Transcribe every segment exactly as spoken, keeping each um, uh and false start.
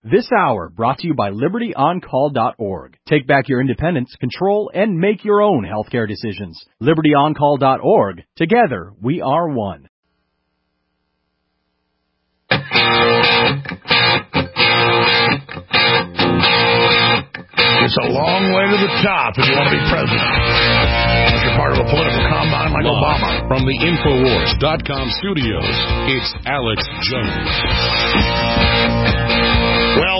This hour brought to you by Liberty On Call dot org. Take back your independence, control, and make your own healthcare decisions. Liberty On Call dot org. Together, we are one. It's a long way to the top if you want to be president. If you're part of a political combine like Live Obama. From the Infowars dot com studios, it's Alex Jones. Well,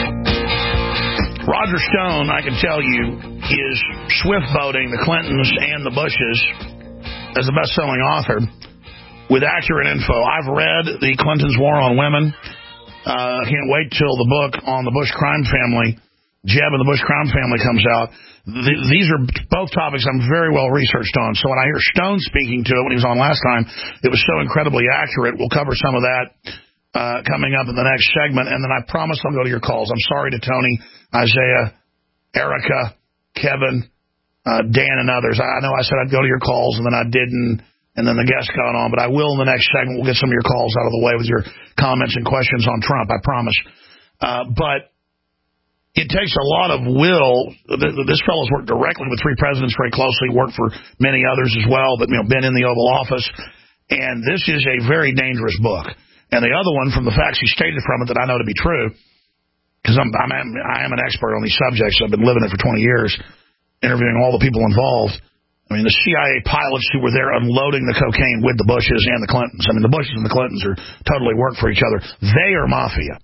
Roger Stone, I can tell you, is swift-boating the Clintons and the Bushes as the best-selling author with accurate info. I've read The Clintons' War on Women. I uh, can't wait till the book on the Bush crime family, Jeb and the Bush crime family, comes out. Th- these are both topics I'm very well researched on. So when I hear Stone speaking to it when he was on last time, it was so incredibly accurate. We'll cover some of that uh, coming up in the next segment. And then I promise I'll go to your calls. I'm sorry to Tony, Isaiah, Erica, Kevin, uh, Dan, and others. I know I said I'd go to your calls, and then I didn't, and then the guest got on. But I will in the next segment. We'll get some of your calls out of the way with your comments and questions on Trump, I promise. Uh, but it takes a lot of will. This fellow's worked directly with three presidents very closely, worked for many others as well, but you know, been in the Oval Office. And this is a very dangerous book. And the other one, from the facts he stated from it that I know to be true, because I'm, I'm, I am an expert on these subjects. I've been living it for twenty years, interviewing all the people involved. I mean, the C I A pilots who were there unloading the cocaine with the Bushes and the Clintons. I mean, the Bushes and the Clintons are totally work for each other. They are mafia.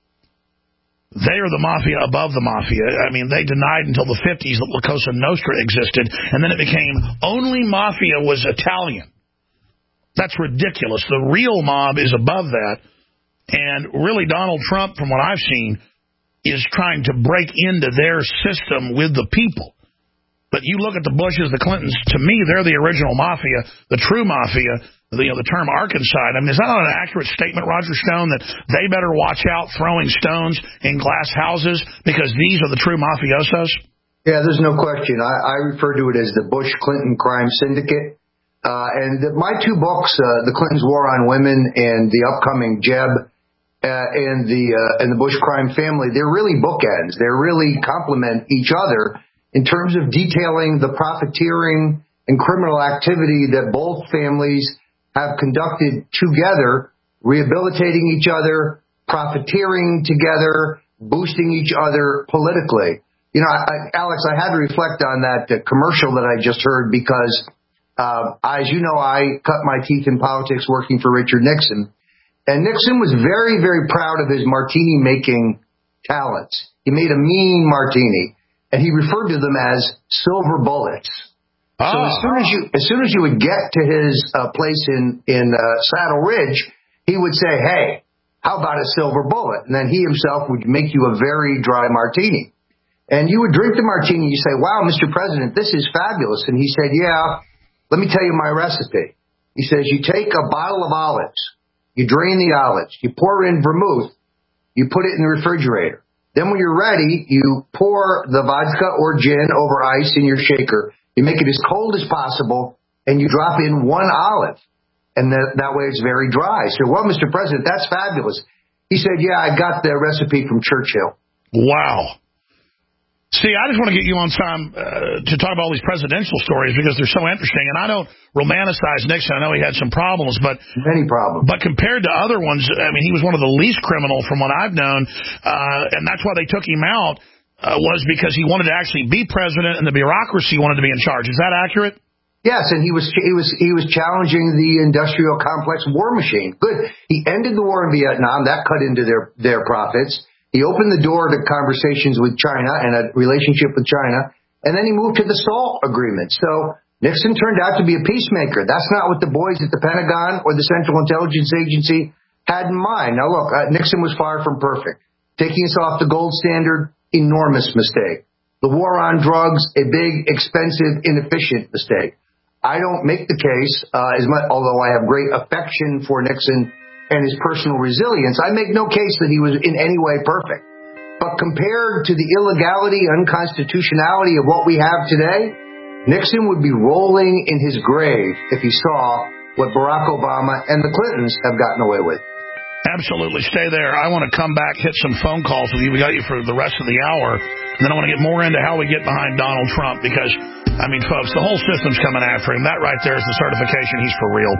They are the mafia above the mafia. I mean, they denied until the fifties that La Cosa Nostra existed, and then it became only mafia was Italian. That's ridiculous. The real mob is above that, and really Donald Trump, from what I've seen, is trying to break into their system with the people. But you look at the Bushes, the Clintons, to me, they're the original mafia, the true mafia. The, you know, the term Arkansas, I mean, is that not an accurate statement, Roger Stone, that they better watch out throwing stones in glass houses because these are the true mafiosos? Yeah, there's no question. I, I refer to it as the Bush-Clinton crime syndicate. Uh, and the, my two books, uh, The Clintons' War on Women and the upcoming Jeb uh, and the uh, and the Bush crime family, they're really bookends. They really complement each other in terms of detailing the profiteering and criminal activity that both families have conducted together, rehabilitating each other, profiteering together, boosting each other politically. You know, I, Alex, I had to reflect on that uh, commercial that I just heard because, uh, as you know, I cut my teeth in politics working for Richard Nixon. And Nixon was very, very proud of his martini-making talents. He made a mean martini, and he referred to them as silver bullets. So oh. as soon as you as soon as you would get to his uh, place in in uh, Saddle Ridge, he would say, "Hey, how about a silver bullet?" And then he himself would make you a very dry martini, and you would drink the martini. You say, "Wow, Mister President, this is fabulous." And he said, "Yeah, let me tell you my recipe." He says, "You take a bottle of olives, you drain the olives, you pour in vermouth, you put it in the refrigerator. Then when you're ready, you pour the vodka or gin over ice in your shaker." You make it as cold as possible, and you drop in one olive, and that, that way it's very dry. So, well, Mister President, that's fabulous. He said, yeah, I got the recipe from Churchill. Wow. See, I just want to get you on time uh, to talk about all these presidential stories because they're so interesting, and I don't romanticize Nixon. I know he had some problems, but many problems. But compared to other ones, I mean, he was one of the least criminal from what I've known, uh, and that's why they took him out. Uh, was because he wanted to actually be president and the bureaucracy wanted to be in charge. Is that accurate? Yes, and he was he was he was challenging the industrial complex war machine. Good. He ended the war in Vietnam. That cut into their their profits. He opened the door to conversations with China and a relationship with China, and then he moved to the SALT agreement. So Nixon turned out to be a peacemaker. That's not what the boys at the Pentagon or the Central Intelligence Agency had in mind. Now, look, uh, Nixon was far from perfect. Taking us off the gold standard, enormous mistake. The war on drugs, a big, expensive, inefficient mistake. I don't make the case, uh, as much, although I have great affection for Nixon and his personal resilience, I make no case that he was in any way perfect. But compared to the illegality, unconstitutionality of what we have today, Nixon would be rolling in his grave if he saw what Barack Obama and the Clintons have gotten away with. Absolutely. Stay there. I want to come back, hit some phone calls with you. We got you for the rest of the hour. And then I want to get more into how we get behind Donald Trump because, I mean, folks, the whole system's coming after him. That right there is the certification he's for real.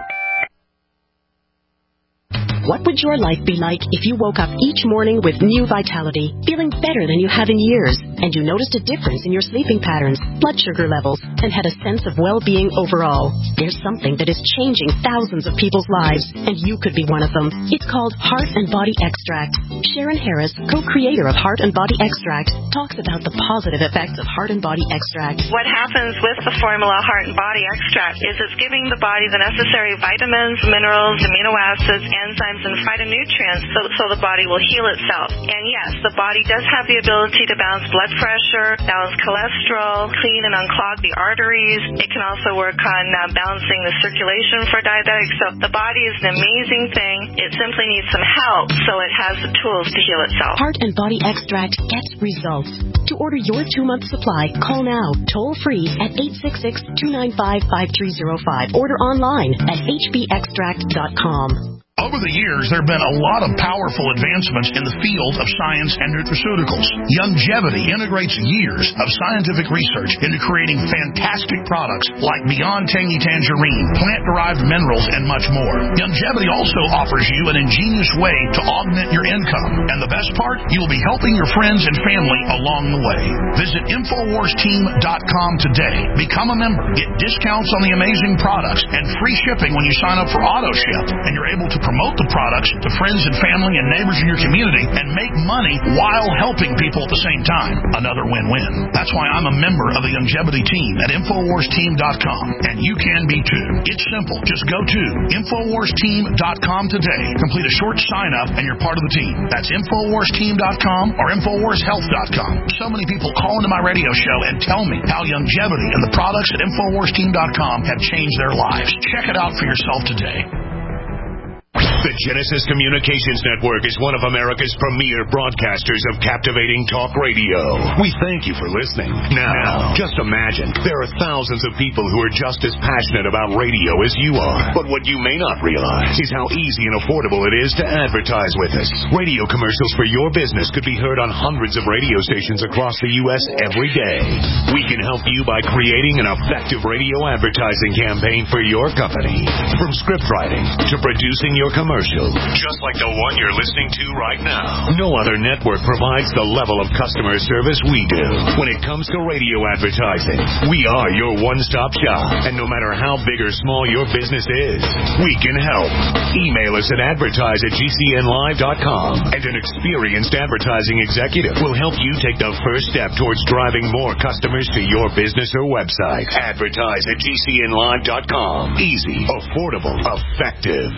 What would your life be like if you woke up each morning with new vitality, feeling better than you have in years, and you noticed a difference in your sleeping patterns, blood sugar levels, and had a sense of well-being overall? There's something that is changing thousands of people's lives, and you could be one of them. It's called Heart and Body Extract. Sharon Harris, co-creator of Heart and Body Extract, talks about the positive effects of Heart and Body Extract. What happens with the formula Heart and Body Extract is it's giving the body the necessary vitamins, minerals, amino acids, enzymes, and phytonutrients so, so the body will heal itself. And yes, the body does have the ability to balance blood pressure, balance cholesterol, clean and unclog the arteries. It can also work on uh, balancing the circulation for diabetics. So the body is an amazing thing. It simply needs some help so it has the tools to heal itself. Heart and Body Extract gets results. To order your two-month supply, call now, toll-free at eight six six, two nine five, five three zero five. Order online at h b extract dot com. Over the years, there have been a lot of powerful advancements in the field of science and nutraceuticals. Youngevity integrates years of scientific research into creating fantastic products like Beyond Tangy Tangerine, plant-derived minerals, and much more. Youngevity also offers you an ingenious way to augment your income. And the best part, you will be helping your friends and family along the way. Visit Infowars Team dot com today. Become a member. Get discounts on the amazing products and free shipping when you sign up for AutoShip. And you're able to promote the products to friends and family and neighbors in your community and make money while helping people at the same time. Another win-win. That's why I'm a member of the Youngevity team at Infowars Team dot com. And you can be too. It's simple. Just go to Infowars Team dot com today. Complete a short sign-up and you're part of the team. That's Infowars Team dot com or Infowars Health dot com. So many people call into my radio show and tell me how Youngevity and the products at Infowars Team dot com have changed their lives. Check it out for yourself today. The Genesis Communications Network is one of America's premier broadcasters of captivating talk radio. We thank you for listening. Now, just imagine, there are thousands of people who are just as passionate about radio as you are. But what you may not realize is how easy and affordable it is to advertise with us. Radio commercials for your business could be heard on hundreds of radio stations across the U S every day. We can help you by creating an effective radio advertising campaign for your company. From script writing to producing your commercial, just like the one you're listening to right now. No other network provides the level of customer service we do. When it comes to radio advertising, we are your one-stop shop. And no matter how big or small your business is, we can help. Email us at advertise at g c n live dot com, and an experienced advertising executive will help you take the first step towards driving more customers to your business or website. Advertise at g c n live dot com. Easy, affordable, effective.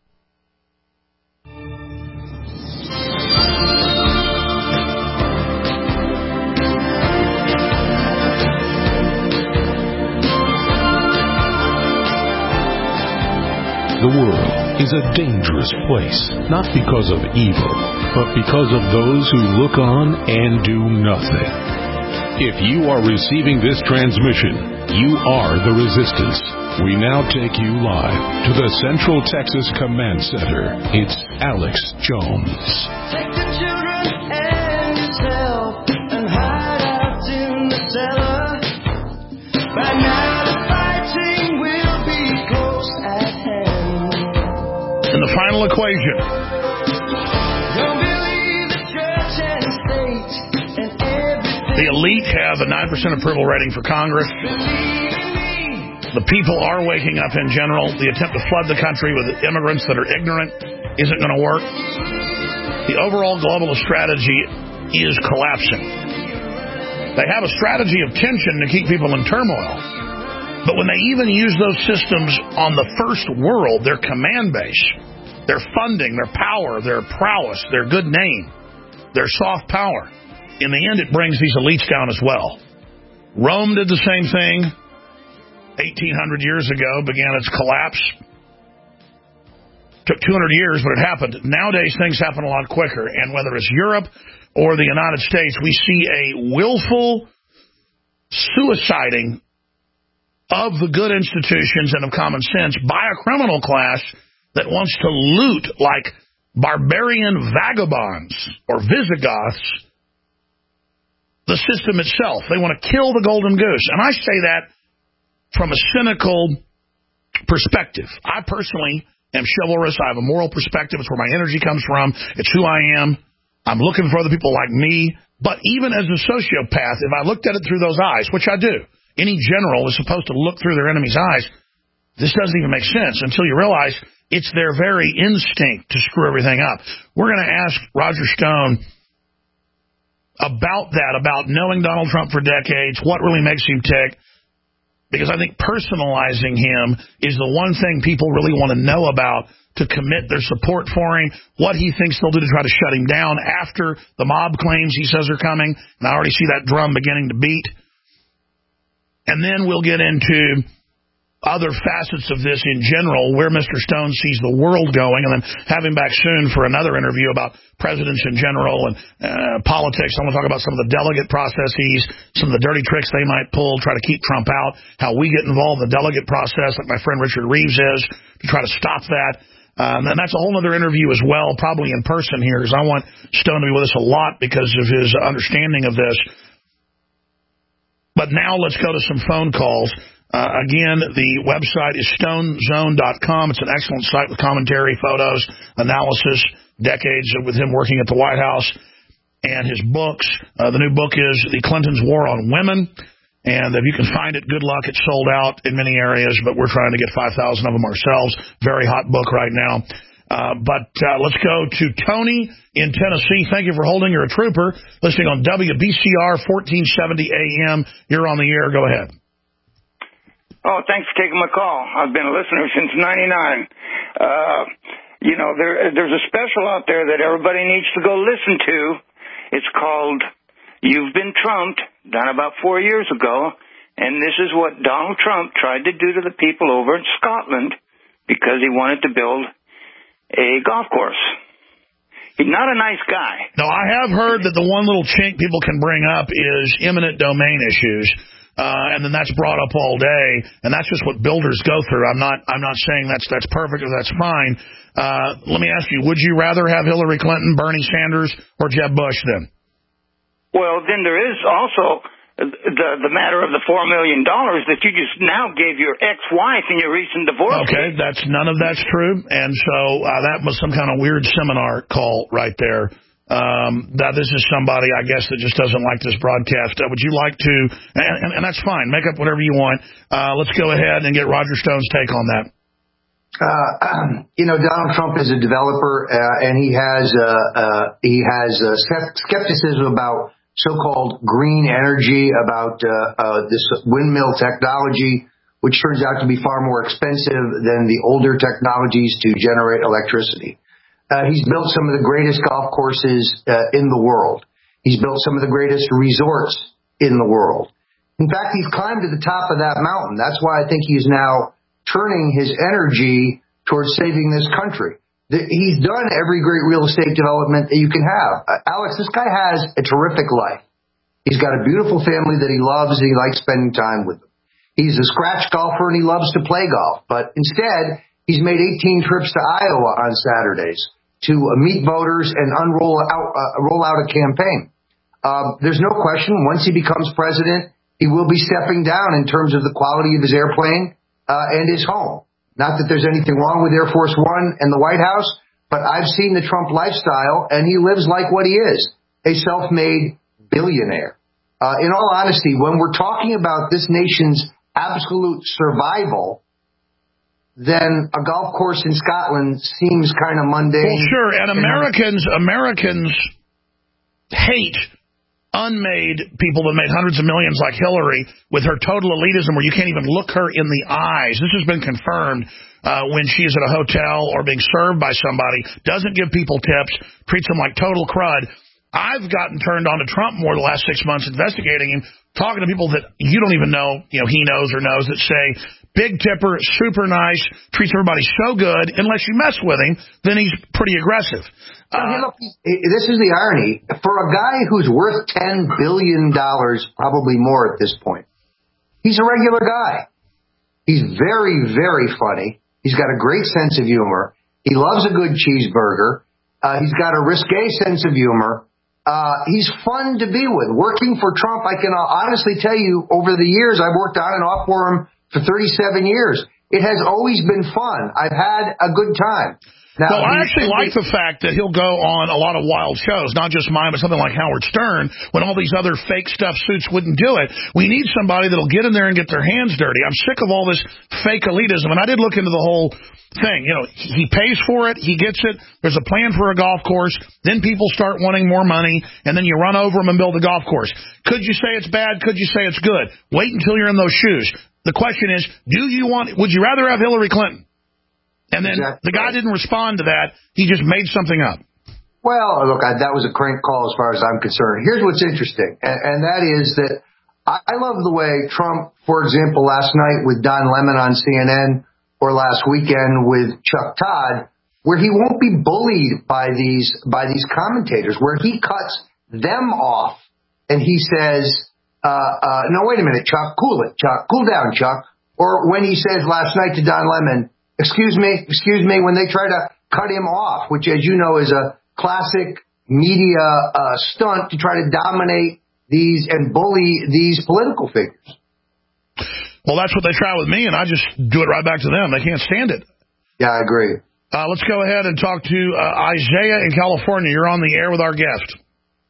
The world is a dangerous place, not because of evil, but because of those who look on and do nothing. If you are receiving this transmission, you are the resistance. We now take you live to the Central Texas Command Center. It's Alex Jones. Take the children and yourself and hide out in the cellar. By now the fighting will be close at hand. In the final equation, Don't believe the church and state and everything. the elite have a nine percent approval rating for Congress. The people are waking up in general. The attempt to flood the country with immigrants that are ignorant isn't going to work. The overall globalist strategy is collapsing. They have a strategy of tension to keep people in turmoil. But when they even use those systems on the first world, their command base, their funding, their power, their prowess, their good name, their soft power, in the end it brings these elites down as well. Rome did the same thing. eighteen hundred years ago began its collapse. Took two hundred years, but it happened. Nowadays, things happen a lot quicker. And whether it's Europe or the United States, we see a willful suiciding of the good institutions and of common sense by a criminal class that wants to loot like barbarian vagabonds or Visigoths the system itself. They want to kill the golden goose. And I say that from a cynical perspective. I personally am chivalrous. I have a moral perspective. It's where my energy comes from. It's who I am. I'm looking for other people like me. But even as a sociopath, if I looked at it through those eyes, which I do, any general is supposed to look through their enemy's eyes. This doesn't even make sense until you realize it's their very instinct to screw everything up. We're going to ask Roger Stone about that, about knowing Donald Trump for decades, what really makes him tick, because I think personalizing him is the one thing people really want to know about to commit their support for him, what he thinks they'll do to try to shut him down after the mob claims he says are coming, and I already see that drum beginning to beat. And then we'll get into other facets of this in general, where Mister Stone sees the world going, and then have him back soon for another interview about presidents in general and uh, politics. I want to talk about some of the delegate processes, some of the dirty tricks they might pull, try to keep Trump out, how we get involved in the delegate process, like my friend Richard Reeves is, to try to stop that. Um, and that's a whole other interview as well, probably in person here, because I want Stone to be with us a lot because of his understanding of this. But now let's go to some phone calls. Uh, again, the website is stone zone dot com. It's an excellent site with commentary, photos, analysis, decades with him working at the White House, and his books. Uh, the new book is The Clintons' War on Women. And if you can find it, good luck. It's sold out in many areas, but we're trying to get five thousand of them ourselves. Very hot book right now. Uh, but uh, let's go to Tony in Tennessee. Thank you for holding. You're a trooper. Listening on W B C R fourteen seventy A M. You're on the air. Go ahead. Oh, thanks for taking my call. I've been a listener since ninety-nine. Uh, you know, there, there's a special out there that everybody needs to go listen to. It's called You've Been Trumped, done about four years ago. And this is what Donald Trump tried to do to the people over in Scotland because he wanted to build a golf course. He's not a nice guy. No, I have heard that the one little chink people can bring up is eminent domain issues. Uh, and then that's brought up all day, and that's just what builders go through. I'm not, I'm not saying that's that's perfect or that's fine. Uh, let me ask you: would you rather have Hillary Clinton, Bernie Sanders, or Jeb Bush? Then? Well, then there is also the the matter of the four million dollars that you just now gave your ex-wife in your recent divorce. Okay, that's none of that's true, and so uh, that was some kind of weird seminar call right there. Um, that this is somebody, I guess, that just doesn't like this broadcast. Uh, would you like to, and, and, and that's fine, make up whatever you want. Uh, let's go ahead and get Roger Stone's take on that. Uh, you know, Donald Trump is a developer, uh, and he has, uh, uh, he has uh, skepticism about so-called green energy, about uh, uh, this windmill technology, which turns out to be far more expensive than the older technologies to generate electricity. Uh, he's built some of the greatest golf courses uh, in the world. He's built some of the greatest resorts in the world. In fact, he's climbed to the top of that mountain. That's why I think he's now turning his energy towards saving this country. The, he's done every great real estate development that you can have. Uh, Alex, this guy has a terrific life. He's got a beautiful family that he loves, and he likes spending time with them. He's a scratch golfer, and he loves to play golf. But instead, he's made eighteen trips to Iowa on Saturdays to meet voters and unroll out, uh, roll out a campaign. Uh, there's no question, once he becomes president, he will be stepping down in terms of the quality of his airplane uh, and his home. Not that there's anything wrong with Air Force One and the White House, but I've seen the Trump lifestyle, and he lives like what he is, a self-made billionaire. Uh, in all honesty, when we're talking about this nation's absolute survival, then a golf course in Scotland seems kind of mundane. Well, sure, and Americans Americans hate unmade people that made hundreds of millions like Hillary with her total elitism where you can't even look her in the eyes. This has been confirmed uh, when she is at a hotel or being served by somebody, doesn't give people tips, treats them like total crud. I've gotten turned on to Trump more the last six months investigating him, talking to people that you don't even know, you know, he knows or knows, that say, big tipper, super nice, treats everybody so good. Unless you mess with him, then he's pretty aggressive. Uh, hey, look, this is the irony. For a guy who's worth ten billion dollars, probably more at this point, he's a regular guy. He's very, very funny. He's got a great sense of humor. He loves a good cheeseburger. Uh, he's got a risque sense of humor. Uh, he's fun to be with. Working for Trump, I can honestly tell you, over the years, I've worked on and off for him for thirty-seven years. It has always been fun. I've had a good time. Now, well, I actually like the fact that he'll go on a lot of wild shows, not just mine, but something like Howard Stern, when all these other fake stuff suits wouldn't do it. We need somebody that'll get in there and get their hands dirty. I'm sick of all this fake elitism, and I did look into the whole thing. You know, he pays for it, he gets it, there's a plan for a golf course, then people start wanting more money, and then you run over them and build a golf course. Could you say it's bad? Could you say it's good? Wait until you're in those shoes. The question is, do you want, would you rather have Hillary Clinton? And then exactly. The guy didn't respond to that. He just made something up. Well, look, I, that was a crank call as far as I'm concerned. Here's what's interesting, and, and that is that I, I love the way Trump, for example, last night with Don Lemon on C N N or last weekend with Chuck Todd, where he won't be bullied by these by these commentators, where he cuts them off and he says, uh, uh, no, wait a minute, Chuck, cool it, Chuck, cool down, Chuck. Or when he says last night to Don Lemon, Excuse me, excuse me, when they try to cut him off, which, as you know, is a classic media uh, stunt to try to dominate these and bully these political figures. Well, that's what they try with me, and I just do it right back to them. They can't stand it. Yeah, I agree. Uh, let's go ahead and talk to uh, Isaiah in California. You're on the air with our guest.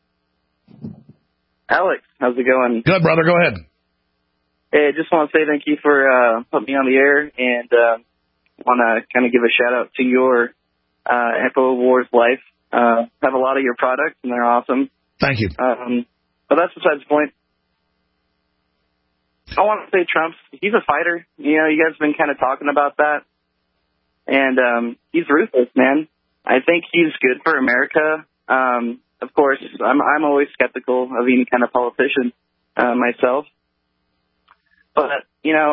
Alex, how's it going? Good, brother. Go ahead. Hey, I just want to say thank you for uh, putting me on the air, and uh, want to kind of give a shout-out to your uh, InfoWars Life. Uh, have a lot of your products, and they're awesome. Thank you. Um, but that's besides the point. I want to say Trump's, he's a fighter. You know, you guys have been kind of talking about that. And um, he's ruthless, man. I think he's good for America. Um, of course, I'm, I'm always skeptical of any kind of politician uh, myself. But, you know,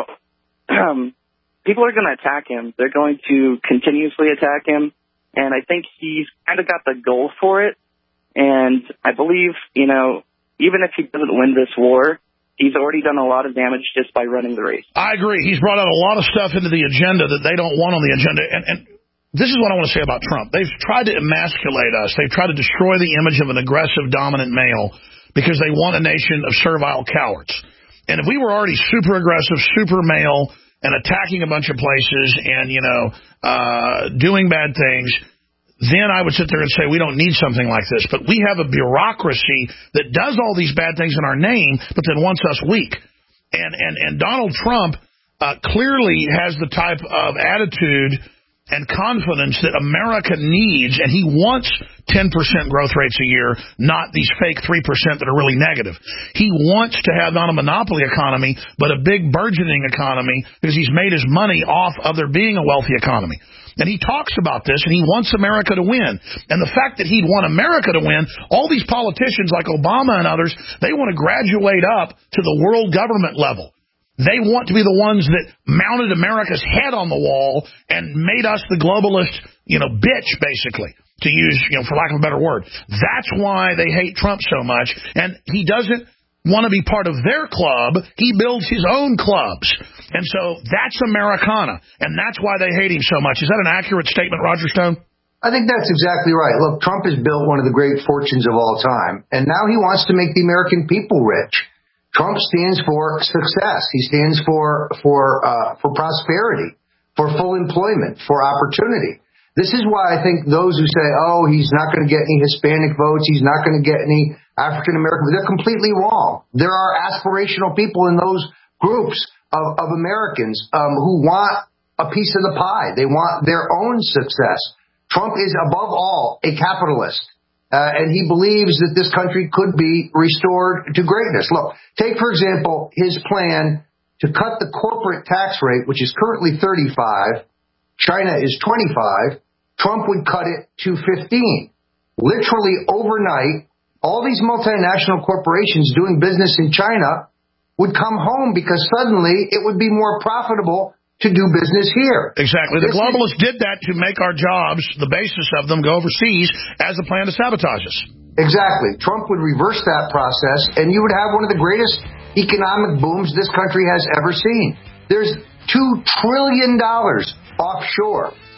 um, people are going to attack him. They're going to continuously attack him. And I think he's kind of got the goal for it. And I believe, you know, even if he doesn't win this war, he's already done a lot of damage just by running the race. I agree. He's brought out a lot of stuff into the agenda that they don't want on the agenda. And, and this is what I want to say about Trump. They've tried to emasculate us. They've tried to destroy the image of an aggressive, dominant male because they want a nation of servile cowards. And if we were already super aggressive, super male, and attacking a bunch of places and, you know, uh, doing bad things, then I would sit there and say we don't need something like this. But we have a bureaucracy that does all these bad things in our name, but then wants us weak. And and, and Donald Trump uh, clearly has the type of attitude and confidence that America needs, and he wants ten percent growth rates a year, not these fake three percent that are really negative. He wants to have not a monopoly economy, but a big burgeoning economy because he's made his money off of there being a wealthy economy. And he talks about this, and he wants America to win. And the fact that he'd want America to win, all these politicians like Obama and others, they want to graduate up to the world government level. They want to be the ones that mounted America's head on the wall and made us the globalist, you know, bitch, basically, to use, you know, for lack of a better word. That's why they hate Trump so much. And he doesn't want to be part of their club. He builds his own clubs. And so that's Americana. And that's why they hate him so much. Is that an accurate statement, Roger Stone? I think that's exactly right. Look, Trump has built one of the great fortunes of all time. And now he wants to make the American people rich. Trump stands for success. He stands for for uh, for prosperity, for full employment, for opportunity. This is why I think those who say, oh, he's not going to get any Hispanic votes, he's not going to get any African American, they're completely wrong. There are aspirational people in those groups of, of Americans um, who want a piece of the pie. They want their own success. Trump is, above all, a capitalist. Uh, and he believes that this country could be restored to greatness. Look, take, for example, his plan to cut the corporate tax rate, which is currently thirty-five. China is twenty-five. Trump would cut it to fifteen. Literally overnight, all these multinational corporations doing business in China would come home because suddenly it would be more profitable to do business here. Exactly. The globalists did that to make our jobs, the basis of them, go overseas as a plan to sabotage us. Exactly. Trump would reverse that process, and you would have one of the greatest economic booms this country has ever seen. There's two trillion dollars offshore.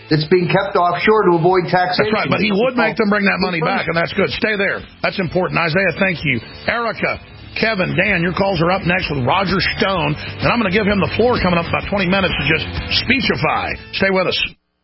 that's being kept offshore to avoid taxation. That's right, but he would make them bring that money back, and that's good. Stay there. That's important. Isaiah, thank you. Erica, Kevin, Dan, your calls are up next with Roger Stone, and I'm going to give him the floor coming up about twenty minutes to just speechify. Stay with us.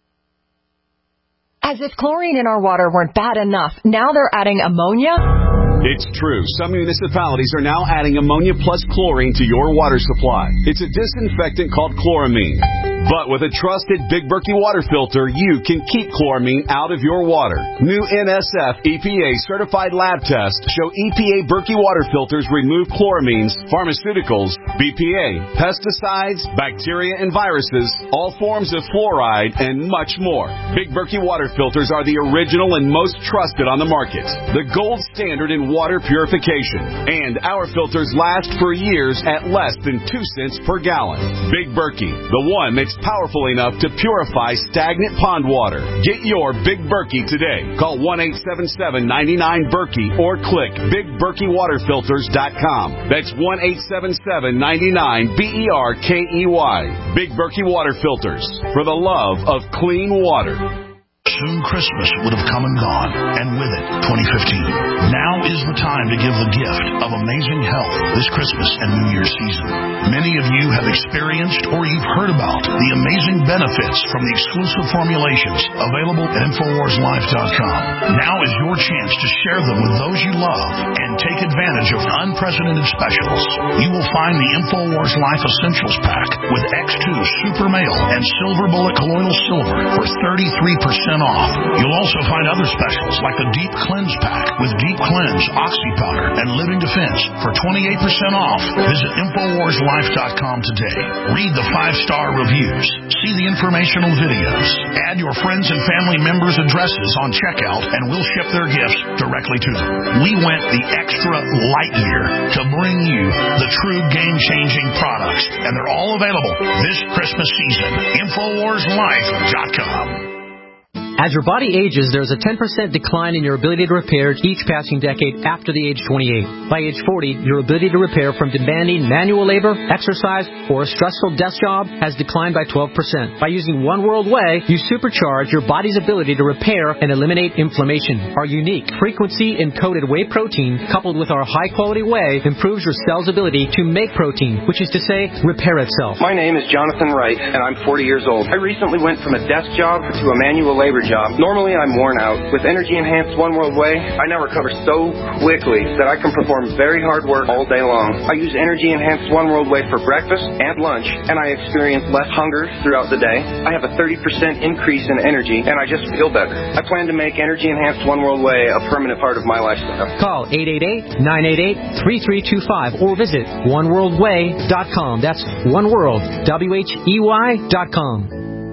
As if chlorine in our water weren't bad enough, now they're adding ammonia? It's true. Some municipalities are now adding ammonia plus chlorine to your water supply. It's a disinfectant called chloramine. But with a trusted Big Berkey water filter, you can keep chloramine out of your water. New N S F E P A certified lab tests show E P A Berkey water filters remove chloramines, pharmaceuticals, B P A, pesticides, bacteria and viruses, all forms of fluoride, and much more. Big Berkey water filters are the original and most trusted on the market. The gold standard in water purification. And our filters last for years at less than two cents per gallon. Big Berkey, the one that's powerful enough to purify stagnant pond water. Get your Big Berkey today. Call one eight seven seven, nine nine, Berkey or click big berkey water filters dot com. That's one eight seven seven, nine nine, B E R K E Y. Big Berkey Water Filters. For the love of clean water. Soon Christmas would have come and gone, and with it, twenty fifteen. Now is the time to give the gift of amazing health this Christmas and New Year's season. Many of you have experienced or you've heard about the amazing benefits from the exclusive formulations available at Infowars Life dot com. Now is your chance to share them with those you love and take advantage of unprecedented specials. You will find the Infowars Life Essentials Pack with X two Super Male and Silver Bullet Colloidal Silver for thirty-three percent off. You'll also find other specials like the Deep Cleanse Pack with Deep Cleanse, Oxy Powder, and Living Defense for twenty-eight percent off. Visit Infowars Life dot com today. Read the five-star reviews. See the informational videos. Add your friends and family members' addresses on checkout, and we'll ship their gifts directly to them. We went the extra light year to bring you the true game-changing products, and they're all available this Christmas season. Infowars Life dot com. As your body ages, there's a ten percent decline in your ability to repair each passing decade after the age twenty-eight. By age forty, your ability to repair from demanding manual labor, exercise, or a stressful desk job has declined by twelve percent. By using One World Whey, you supercharge your body's ability to repair and eliminate inflammation. Our unique frequency-encoded whey protein, coupled with our high-quality whey, improves your cell's ability to make protein, which is to say, repair itself. My name is Jonathan Wright, and I'm forty years old. I recently went from a desk job to a manual labor job. Normally, I'm worn out. With Energy Enhanced One World Whey, I now recover so quickly that I can perform very hard work all day long. I use Energy Enhanced One World Whey for breakfast and lunch, and I experience less hunger throughout the day. I have a thirty percent increase in energy, and I just feel better. I plan to make Energy Enhanced One World Whey a permanent part of my lifestyle. Call eight eight eight, nine eight eight, three three two five or visit one world whey dot com. That's One World, W H E Y dot com.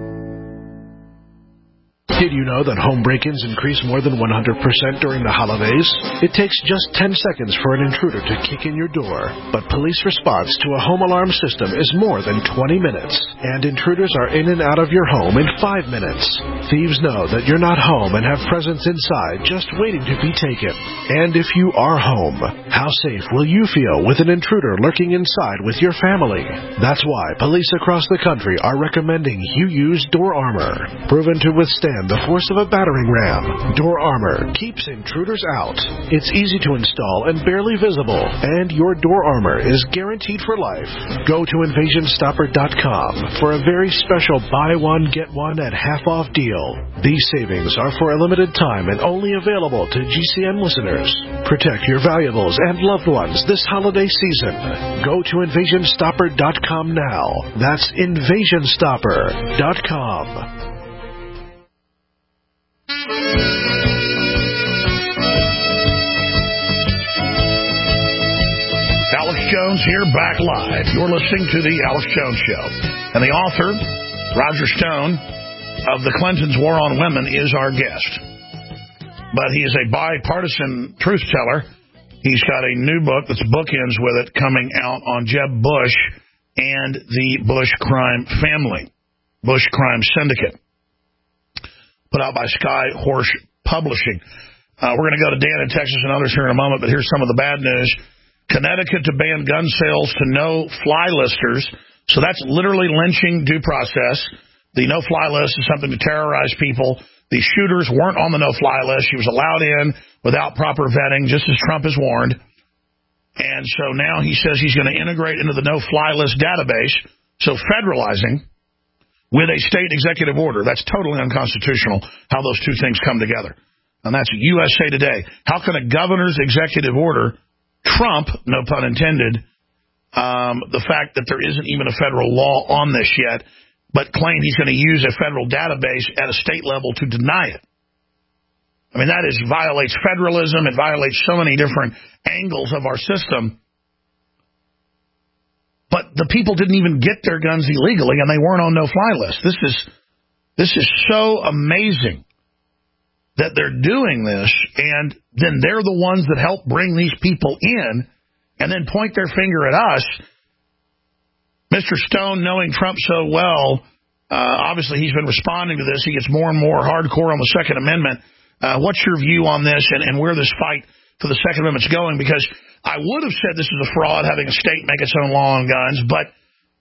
Did you know that home break-ins increase more than one hundred percent during the holidays? It takes just ten seconds for an intruder to kick in your door, but police response to a home alarm system is more than twenty minutes, and intruders are in and out of your home in five minutes. Thieves know that you're not home and have presents inside just waiting to be taken. And if you are home, how safe will you feel with an intruder lurking inside with your family? That's why police across the country are recommending you use Door Armor, proven to withstand the force of a battering ram. Door Armor keeps intruders out. It's easy to install and barely visible, and your Door Armor is guaranteed for life. Go to invasion stopper dot com for a very special buy one, get one at half-off deal. These savings are for a limited time and only available to G C N listeners. Protect your valuables and loved ones this holiday season. Go to invasion stopper dot com now. That's invasion stopper dot com. Alex Jones here, back live. You're listening to the Alex Jones Show. And the author, Roger Stone, of The Clintons' War on Women, is our guest. But he is a bipartisan truth teller. He's got a new book that's bookends with it coming out on Jeb Bush and the Bush crime family, Bush crime syndicate, put out by Sky Horse Publishing. Uh, we're going to go to Dan in Texas and others here in a moment, but here's some of the bad news. Connecticut to ban gun sales to no-fly listers. So that's literally lynching due process. the no-fly list is something to terrorize people. The shooters weren't on the no-fly list. She was allowed in without proper vetting, just as Trump has warned. And so now he says he's going to integrate into the no-fly list database, so federalizing with a state executive order. That's totally unconstitutional, how those two things come together. And that's U S A Today. How can a governor's executive order trump, no pun intended, um, the fact that there isn't even a federal law on this yet, but claim he's going to use a federal database at a state level to deny it? I mean, that is violates federalism. It violates so many different angles of our system. But the people didn't even get their guns illegally, and they weren't on no-fly list. This is this is so amazing that they're doing this, and then they're the ones that help bring these people in and then point their finger at us. Mister Stone, knowing Trump so well, uh, obviously he's been responding to this. He gets more and more hardcore on the Second Amendment. Uh, what's your view on this and, and where this fight for the Second Amendment's going? Because I would have said this is a fraud, having a state make its own law on guns, but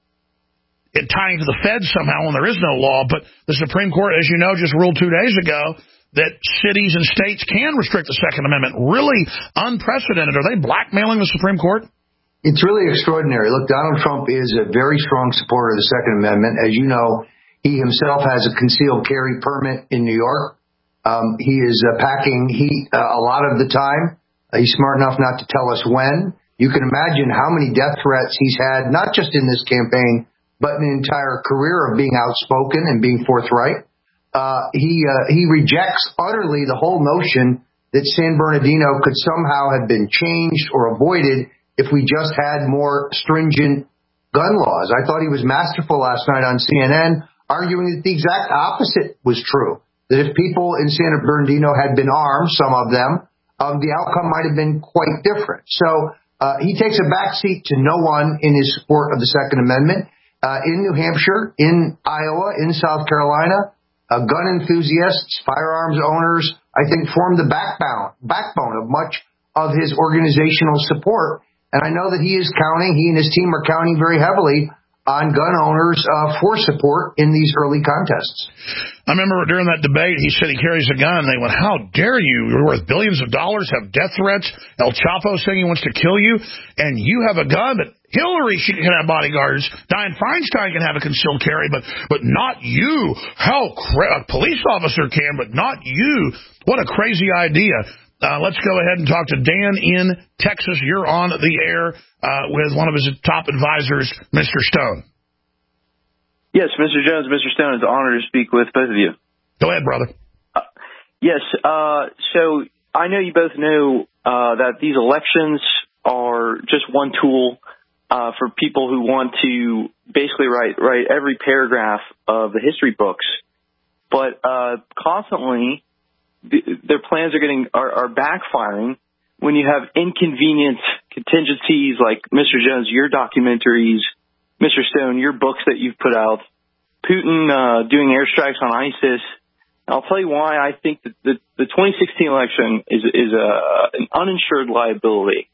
it tying to the feds somehow when there is no law. But the Supreme Court, as you know, just ruled two days ago that cities and states can restrict the Second Amendment. Really unprecedented. Are they blackmailing the Supreme Court? It's really extraordinary. Look, Donald Trump is a very strong supporter of the Second Amendment. As you know, he himself has a concealed carry permit in New York. Um, he is uh, packing heat uh, a lot of the time. Uh, he's smart enough not to tell us when. You can imagine how many death threats he's had, not just in this campaign, but in an entire career of being outspoken and being forthright. Uh, he uh, he rejects utterly the whole notion that San Bernardino could somehow have been changed or avoided if we just had more stringent gun laws. I thought he was masterful last night on C N N, arguing that the exact opposite was true, that if people in San Bernardino had been armed, some of them, um, the outcome might have been quite different. So uh, he takes a backseat to no one in his support of the Second Amendment. Uh, in New Hampshire, in Iowa, in South Carolina, uh, gun enthusiasts, firearms owners, I think, form the backbone, backbone of much of his organizational support. And I know that he is counting, he and his team are counting very heavily on gun owners uh, for support in these early contests. I remember during that debate, he said he carries a gun. They went, how dare you? You're worth billions of dollars, have death threats. El Chapo saying he wants to kill you, and you have a gun. But Hillary, she can have bodyguards. Dianne Feinstein can have a concealed carry, but but not you. How cra- a police officer can, but not you. What a crazy idea. Uh, let's go ahead and talk to Dan in Texas. You're on the air uh, with one of his top advisors, Mister Stone. Yes, Mister Jones, Mister Stone, it's an honor to speak with both of you. Go ahead, brother. Uh, yes, uh, so I know you both know uh, that these elections are just one tool uh, for people who want to basically write, write every paragraph of the history books. But uh, constantly, their plans are getting are, are backfiring when you have inconvenient contingencies like Mister Jones, your documentaries, Mister Stone, your books that you've put out, Putin uh, doing airstrikes on ISIS. I'll tell you why I think that the, the twenty sixteen election is is a, an uninsured liability.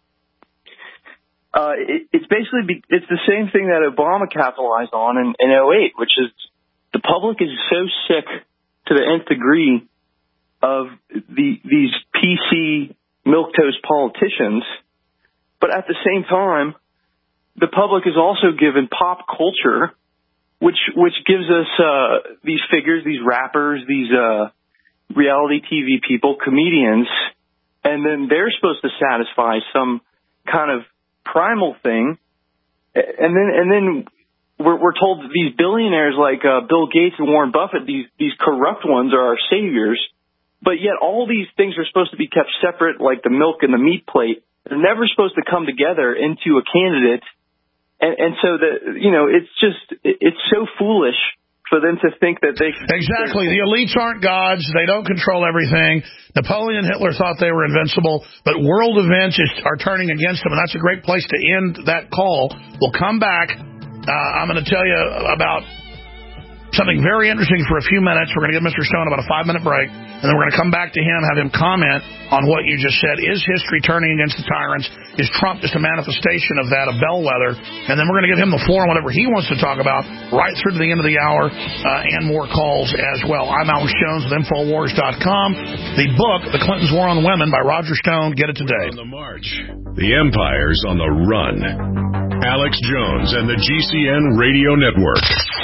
Uh, it, it's basically be, it's the same thing that Obama capitalized on in, in oh eight, which is the public is so sick to the nth degree of the, these P C milquetoast politicians, but at the same time, the public is also given pop culture, which which gives us uh, these figures, these rappers, these uh, reality T V people, comedians, and then they're supposed to satisfy some kind of primal thing, and then and then we're, we're told that these billionaires like uh, Bill Gates and Warren Buffett, these these corrupt ones, are our saviors. But yet all these things are supposed to be kept separate, like the milk and the meat plate. They're never supposed to come together into a candidate. And, and so, the you know, it's just, it's so foolish for them to think that they can. Exactly. The elites aren't gods. They don't control everything. Napoleon, Hitler thought they were invincible. But world events is, are turning against them, and that's a great place to end that call. We'll come back. Uh, I'm going to tell you about something very interesting for a few minutes. We're going to give Mister Stone about a five-minute break, and then we're going to come back to him, have him comment on what you just said. Is history turning against the tyrants? Is Trump just a manifestation of that, a bellwether? And then we're going to give him the floor on whatever he wants to talk about right through to the end of the hour, uh, and more calls as well. I'm Alex Jones with Infowars dot com. The book, The Clintons' War on Women by Roger Stone. Get it today. On the march. The empire's on the run. Alex Jones and the G C N Radio Network.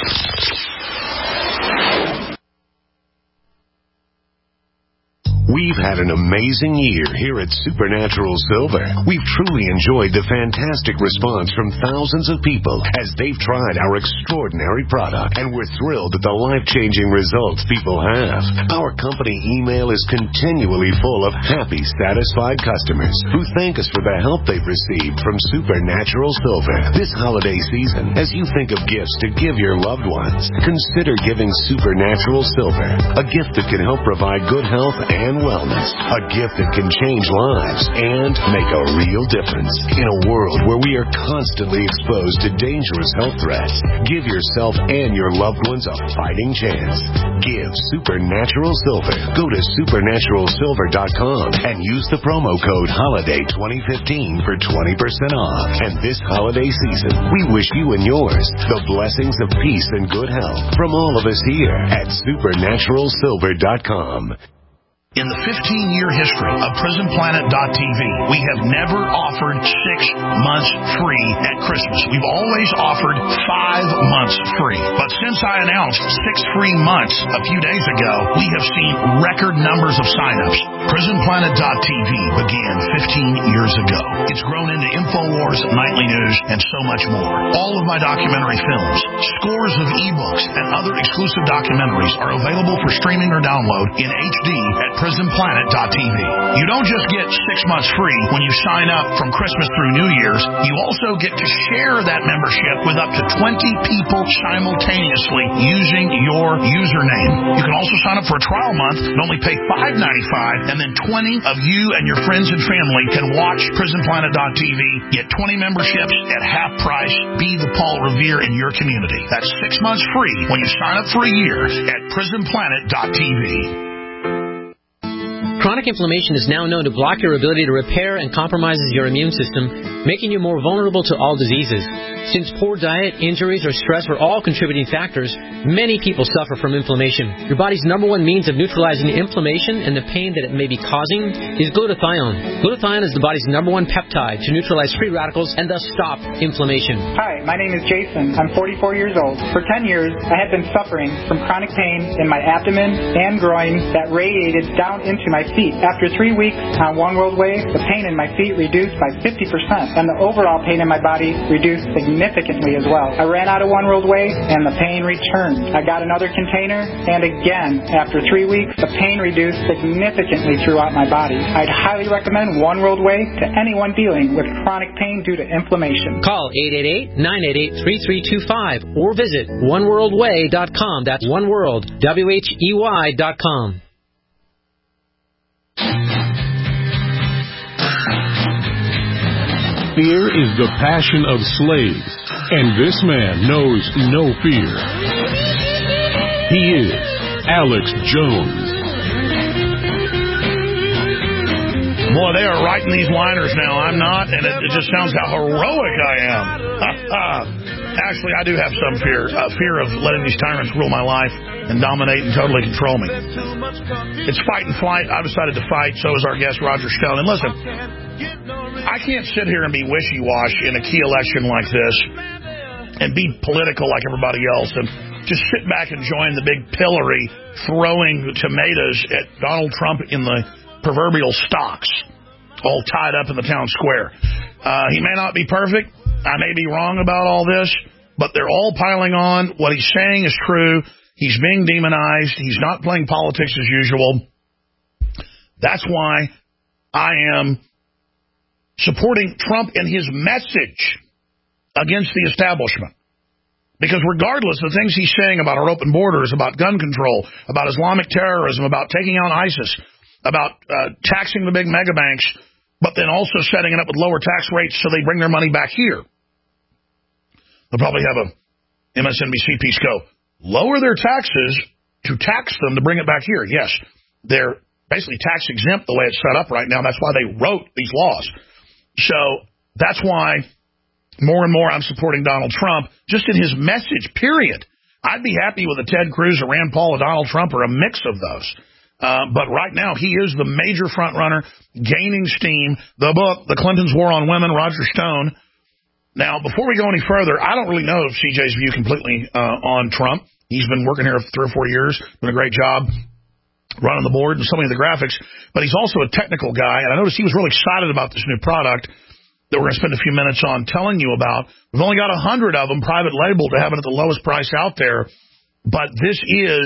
We've had an amazing year here at Supernatural Silver. We've truly enjoyed the fantastic response from thousands of people as they've tried our extraordinary product, and we're thrilled at the life-changing results people have. Our company email is continually full of happy, satisfied customers who thank us for the help they've received from Supernatural Silver. This holiday season, as you think of gifts to give your loved ones, consider giving Supernatural Silver, a gift that can help provide good health and wellness, a gift that can change lives and make a real difference. In a world where we are constantly exposed to dangerous health threats, give yourself and your loved ones a fighting chance. Give Supernatural Silver. Go to supernatural silver dot com and use the promo code HOLIDAY twenty fifteen for twenty percent off. And this holiday season, we wish you and yours the blessings of peace and good health from all of us here at supernatural silver dot com. In the fifteen-year history of Prison Planet dot T V, we have never offered six months free at Christmas. We've always offered five months free. But since I announced six free months a few days ago, we have seen record numbers of signups. Prison Planet dot T V began fifteen years ago. It's grown into InfoWars, Nightly News, and so much more. All of my documentary films, scores of ebooks, and other exclusive documentaries are available for streaming or download in H D at Prison Planet dot T V. You don't just get six months free when you sign up from Christmas through New Year's. You also get to share that membership with up to twenty people simultaneously using your username. You can also sign up for a trial month and only pay five ninety-five, and then twenty of you and your friends and family can watch Prison Planet dot T V. Get twenty memberships at half price. Be the Paul Revere in your community. That's six months free when you sign up for a year at Prison Planet dot T V. Chronic inflammation is now known to block your ability to repair and compromises your immune system, making you more vulnerable to all diseases. Since poor diet, injuries, or stress are all contributing factors, many people suffer from inflammation. Your body's number one means of neutralizing inflammation and the pain that it may be causing is glutathione. Glutathione is the body's number one peptide to neutralize free radicals and thus stop inflammation. Hi, my name is Jason. I'm forty-four years old. For ten years, I had been suffering from chronic pain in my abdomen and groin that radiated down into my feet. After three weeks on One World Way, the pain in my feet reduced by fifty percent, and the overall pain in my body reduced significantly as well. I ran out of One World Way, and the pain returned. I got another container, and again, after three weeks, the pain reduced significantly throughout my body. I'd highly recommend One World Way to anyone dealing with chronic pain due to inflammation. Call eight eight eight, nine eight eight, three three two five or visit one world way dot com. That's One World, W H E Y dot com. Fear is the passion of slaves, and this man knows no fear. He is Alex Jones. Boy, they are writing these liners now. I'm not, and it, it just sounds how heroic I am. Actually, I do have some fear, uh, fear of letting these tyrants rule my life and dominate and totally control me. It's fight and flight. I've decided to fight. So is our guest, Roger Stone. And listen, I can't sit here and be wishy-washy in a key election like this and be political like everybody else and just sit back and join the big pillory throwing tomatoes at Donald Trump in the proverbial stocks, all tied up in the town square. Uh, he may not be perfect. I may be wrong about all this, but they're all piling on. What he's saying is true. He's being demonized. He's not playing politics as usual. That's why I am supporting Trump and his message against the establishment. Because regardless of the things he's saying about our open borders, about gun control, about Islamic terrorism, about taking out ISIS, about uh, taxing the big mega banks, but then also setting it up with lower tax rates so they bring their money back here. They'll probably have a M S N B C piece go, lower their taxes to tax them to bring it back here. Yes, they're basically tax exempt the way it's set up right now. That's why they wrote these laws. So that's why more and more I'm supporting Donald Trump just in his message, period. I'd be happy with a Ted Cruz, a Rand Paul, a Donald Trump, or a mix of those. Uh, but right now, he is the major front runner, gaining steam. The book, The Clintons' War on Women, Roger Stone. Now, before we go any further, I don't really know C J's view completely uh, on Trump. He's been working here for three or four years, doing a great job running the board and so many of the graphics. But he's also a technical guy, and I noticed he was really excited about this new product that we're going to spend a few minutes on telling you about. We've only got a hundred of them private labeled to have it at the lowest price out there. But this is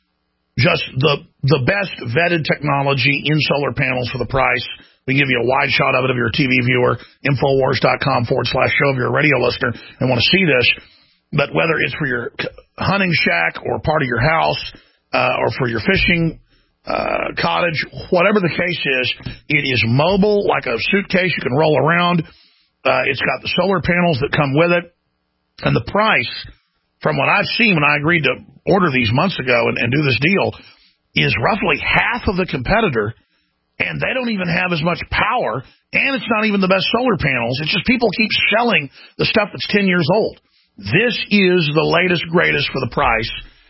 just the the best vetted technology in solar panels for the price. We give you a wide shot of it if you're a T V viewer, Infowars.com forward slash show if you're a radio listener and want to see this. But whether it's for your hunting shack or part of your house uh, or for your fishing uh, cottage, whatever the case is, it is mobile like a suitcase you can roll around. Uh, it's got the solar panels that come with it. And the price, from what I've seen when I agreed to order these months ago and, and do this deal, is roughly half of the competitor, and they don't even have as much power, and it's not even the best solar panels. It's just people keep selling the stuff that's ten years old. This is the latest, greatest for the price,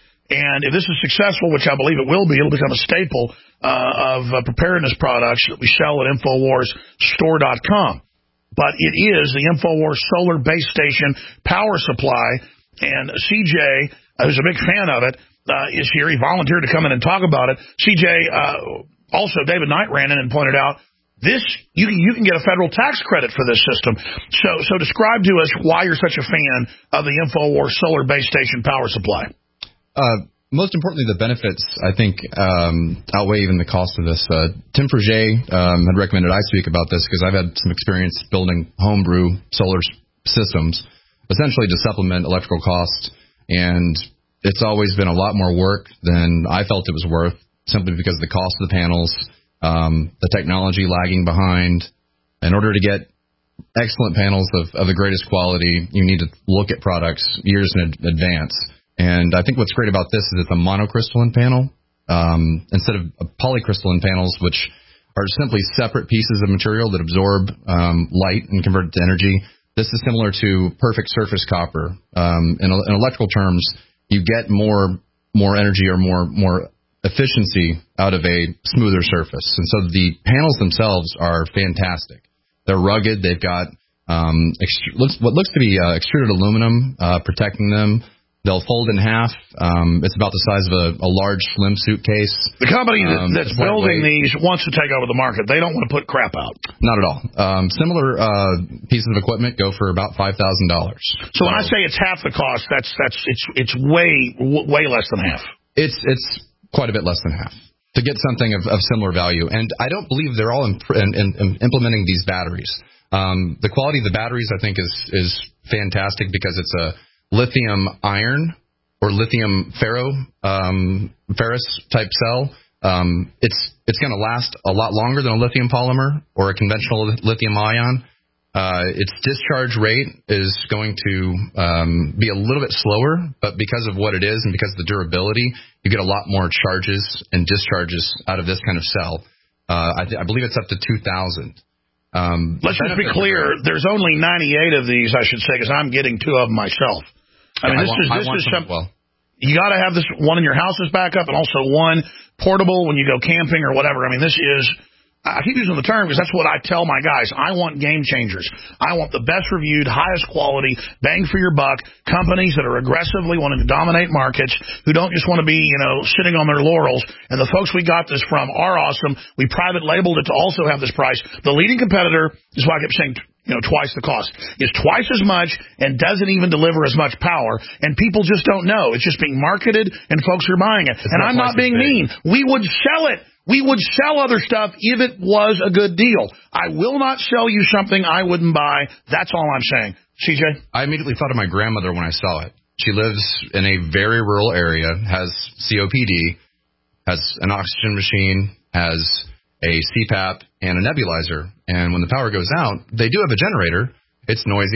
and if this is successful, which I believe it will be, it'll become a staple uh, of uh, preparedness products that we sell at Infowars Store dot com. But it is the Infowars Solar Base Station Power Supply, and C J, uh, who's a big fan of it, uh, is here. He volunteered to come in and talk about it. C J, uh, also David Knight ran in and pointed out, this you can, you can get a federal tax credit for this system. So so describe to us why you're such a fan of the Infowars Solar Base Station Power Supply. Uh, most importantly, the benefits, I think, um, outweigh even the cost of this. Uh, Tim Forget um, had recommended I speak about this because I've had some experience building homebrew solar systems, essentially to supplement electrical costs, and it's always been a lot more work than I felt it was worth, simply because of the cost of the panels, um, the technology lagging behind. In order to get excellent panels of, of the greatest quality, you need to look at products years in advance. And I think what's great about this is it's a monocrystalline panel um, instead of polycrystalline panels, which are simply separate pieces of material that absorb um, light and convert it to energy. This is similar to perfect surface copper. Um, in, in electrical terms, you get more more energy or more more efficiency out of a smoother surface. And so the panels themselves are fantastic. They're rugged. They've got um, extru- looks, what looks to be uh, extruded aluminum uh, protecting them. They'll fold in half. Um, it's about the size of a, a large, slim suitcase. The company that, um, that's building these wants to take over the market. They don't want to put crap out. Not at all. Um, similar uh, pieces of equipment go for about five thousand dollars. So, so when I say it's half the cost, that's that's it's it's way way less than half. It's it's quite a bit less than half to get something of, of similar value. And I don't believe they're all in, in, in implementing these batteries. Um, the quality of the batteries, I think, is is fantastic because it's a lithium iron or lithium ferro um, ferrous type cell. Um, it's it's going to last a lot longer than a lithium polymer or a conventional lithium ion. Uh, its discharge rate is going to um, be a little bit slower, but because of what it is and because of the durability, you get a lot more charges and discharges out of this kind of cell. Uh, I, th- I believe it's up to two thousand. Um, Let's just be clear. There's only ninety-eight of these, I should say, because I'm getting two of them myself. I mean, yeah, this I want, is this I want is some something. Well. You got to have this one in your house as backup, and also one portable when you go camping or whatever. I mean, this is. I keep using the term because that's what I tell my guys. I want game changers. I want the best reviewed, highest quality, bang for your buck, companies that are aggressively wanting to dominate markets, who don't just want to be, you know, sitting on their laurels. And the folks we got this from are awesome. We private labeled it to also have this price. The leading competitor is why I kept saying, you know, twice the cost. Is twice as much and doesn't even deliver as much power. And people just don't know. It's just being marketed and folks are buying it. It's and not I'm not being mean. We would sell it. We would sell other stuff if it was a good deal. I will not sell you something I wouldn't buy. That's all I'm saying. C J? I immediately thought of my grandmother when I saw it. She lives in a very rural area, has C O P D, has an oxygen machine, has a C PAP, and a nebulizer. And when the power goes out, they do have a generator. It's noisy.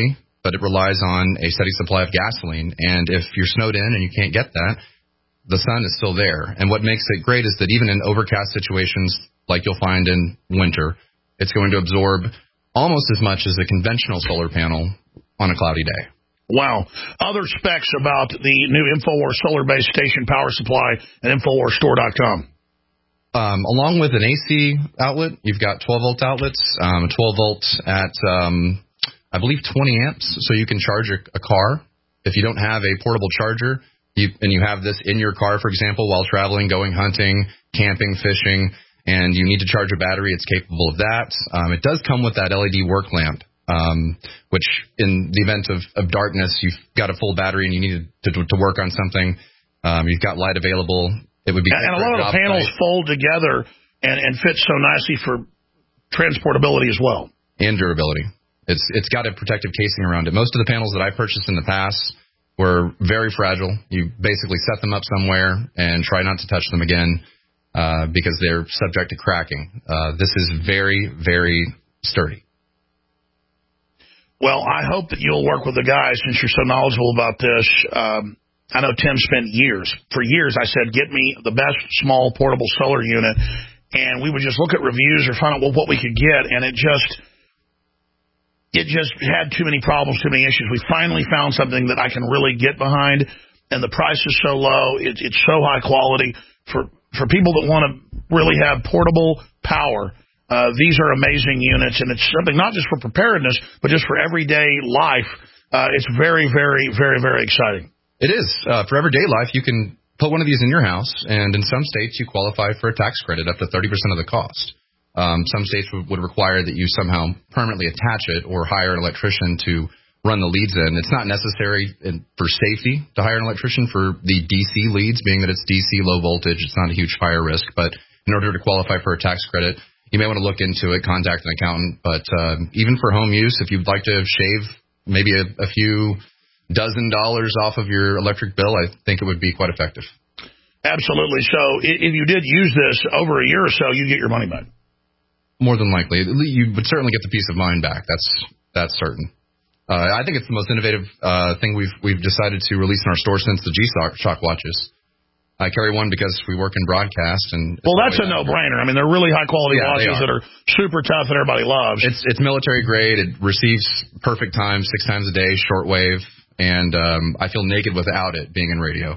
but it relies on a steady supply of gasoline. And if you're snowed in and you can't get that, the sun is still there. And what makes it great is that even in overcast situations like you'll find in winter, it's going to absorb almost as much as a conventional solar panel on a cloudy day. Wow. Other specs about the new InfoWars solar-based station power supply at InfoWars Store dot com. Um, along with an A C outlet, you've got twelve-volt outlets, um, twelve volt at, um, I believe, twenty amps, so you can charge a, a car. If you don't have a portable charger, you, and you have this in your car, for example, while traveling, going hunting, camping, fishing, and you need to charge a battery, it's capable of that. Um, it does come with that L E D work lamp, um, which in the event of, of darkness, you've got a full battery and you need to, to, to work on something. Um, you've got light available. It would be and, and a lot of the panels site. fold together and, and fit so nicely for transportability as well. And durability. It's It's got a protective casing around it. Most of the panels that I purchased in the past were very fragile. You basically set them up somewhere and try not to touch them again uh, because they're subject to cracking. Uh, this is very, very sturdy. Well, I hope that you'll work with the guys since you're so knowledgeable about this. Um, I know Tim spent years. For years, I said, get me the best small portable solar unit. And we would just look at reviews or find out well, what we could get. And it just, it just had too many problems, too many issues. We finally found something that I can really get behind. And the price is so low. It, it's so high quality. For, for people that want to really have portable power, uh, these are amazing units. And it's something not just for preparedness, but just for everyday life. Uh, it's very, very, very, very exciting. It is. Uh, for everyday life, you can put one of these in your house, and in some states you qualify for a tax credit up to thirty percent of the cost. Um, some states would, would require that you somehow permanently attach it or hire an electrician to run the leads in. It's not necessary in, for safety to hire an electrician for the D C leads, being that it's D C low voltage. It's not a huge fire risk, but in order to qualify for a tax credit, you may want to look into it, contact an accountant. But uh, even for home use, if you'd like to shave maybe a, a few dozen dollars off of your electric bill, I think it would be quite effective. Absolutely. So if you did use this over a year or so, you get your money back. More than likely. You would certainly get the peace of mind back. That's that's certain. Uh, I think it's the most innovative uh, thing we've we've decided to release in our store since the G-Shock watches. I carry one because we work in broadcast. and Well, that's a no-brainer. I mean, they're really high-quality yeah, watches are. that are super tough that everybody loves. It's it's military grade. It receives perfect time, six times a day, shortwave. And um, I feel naked without it being in radio.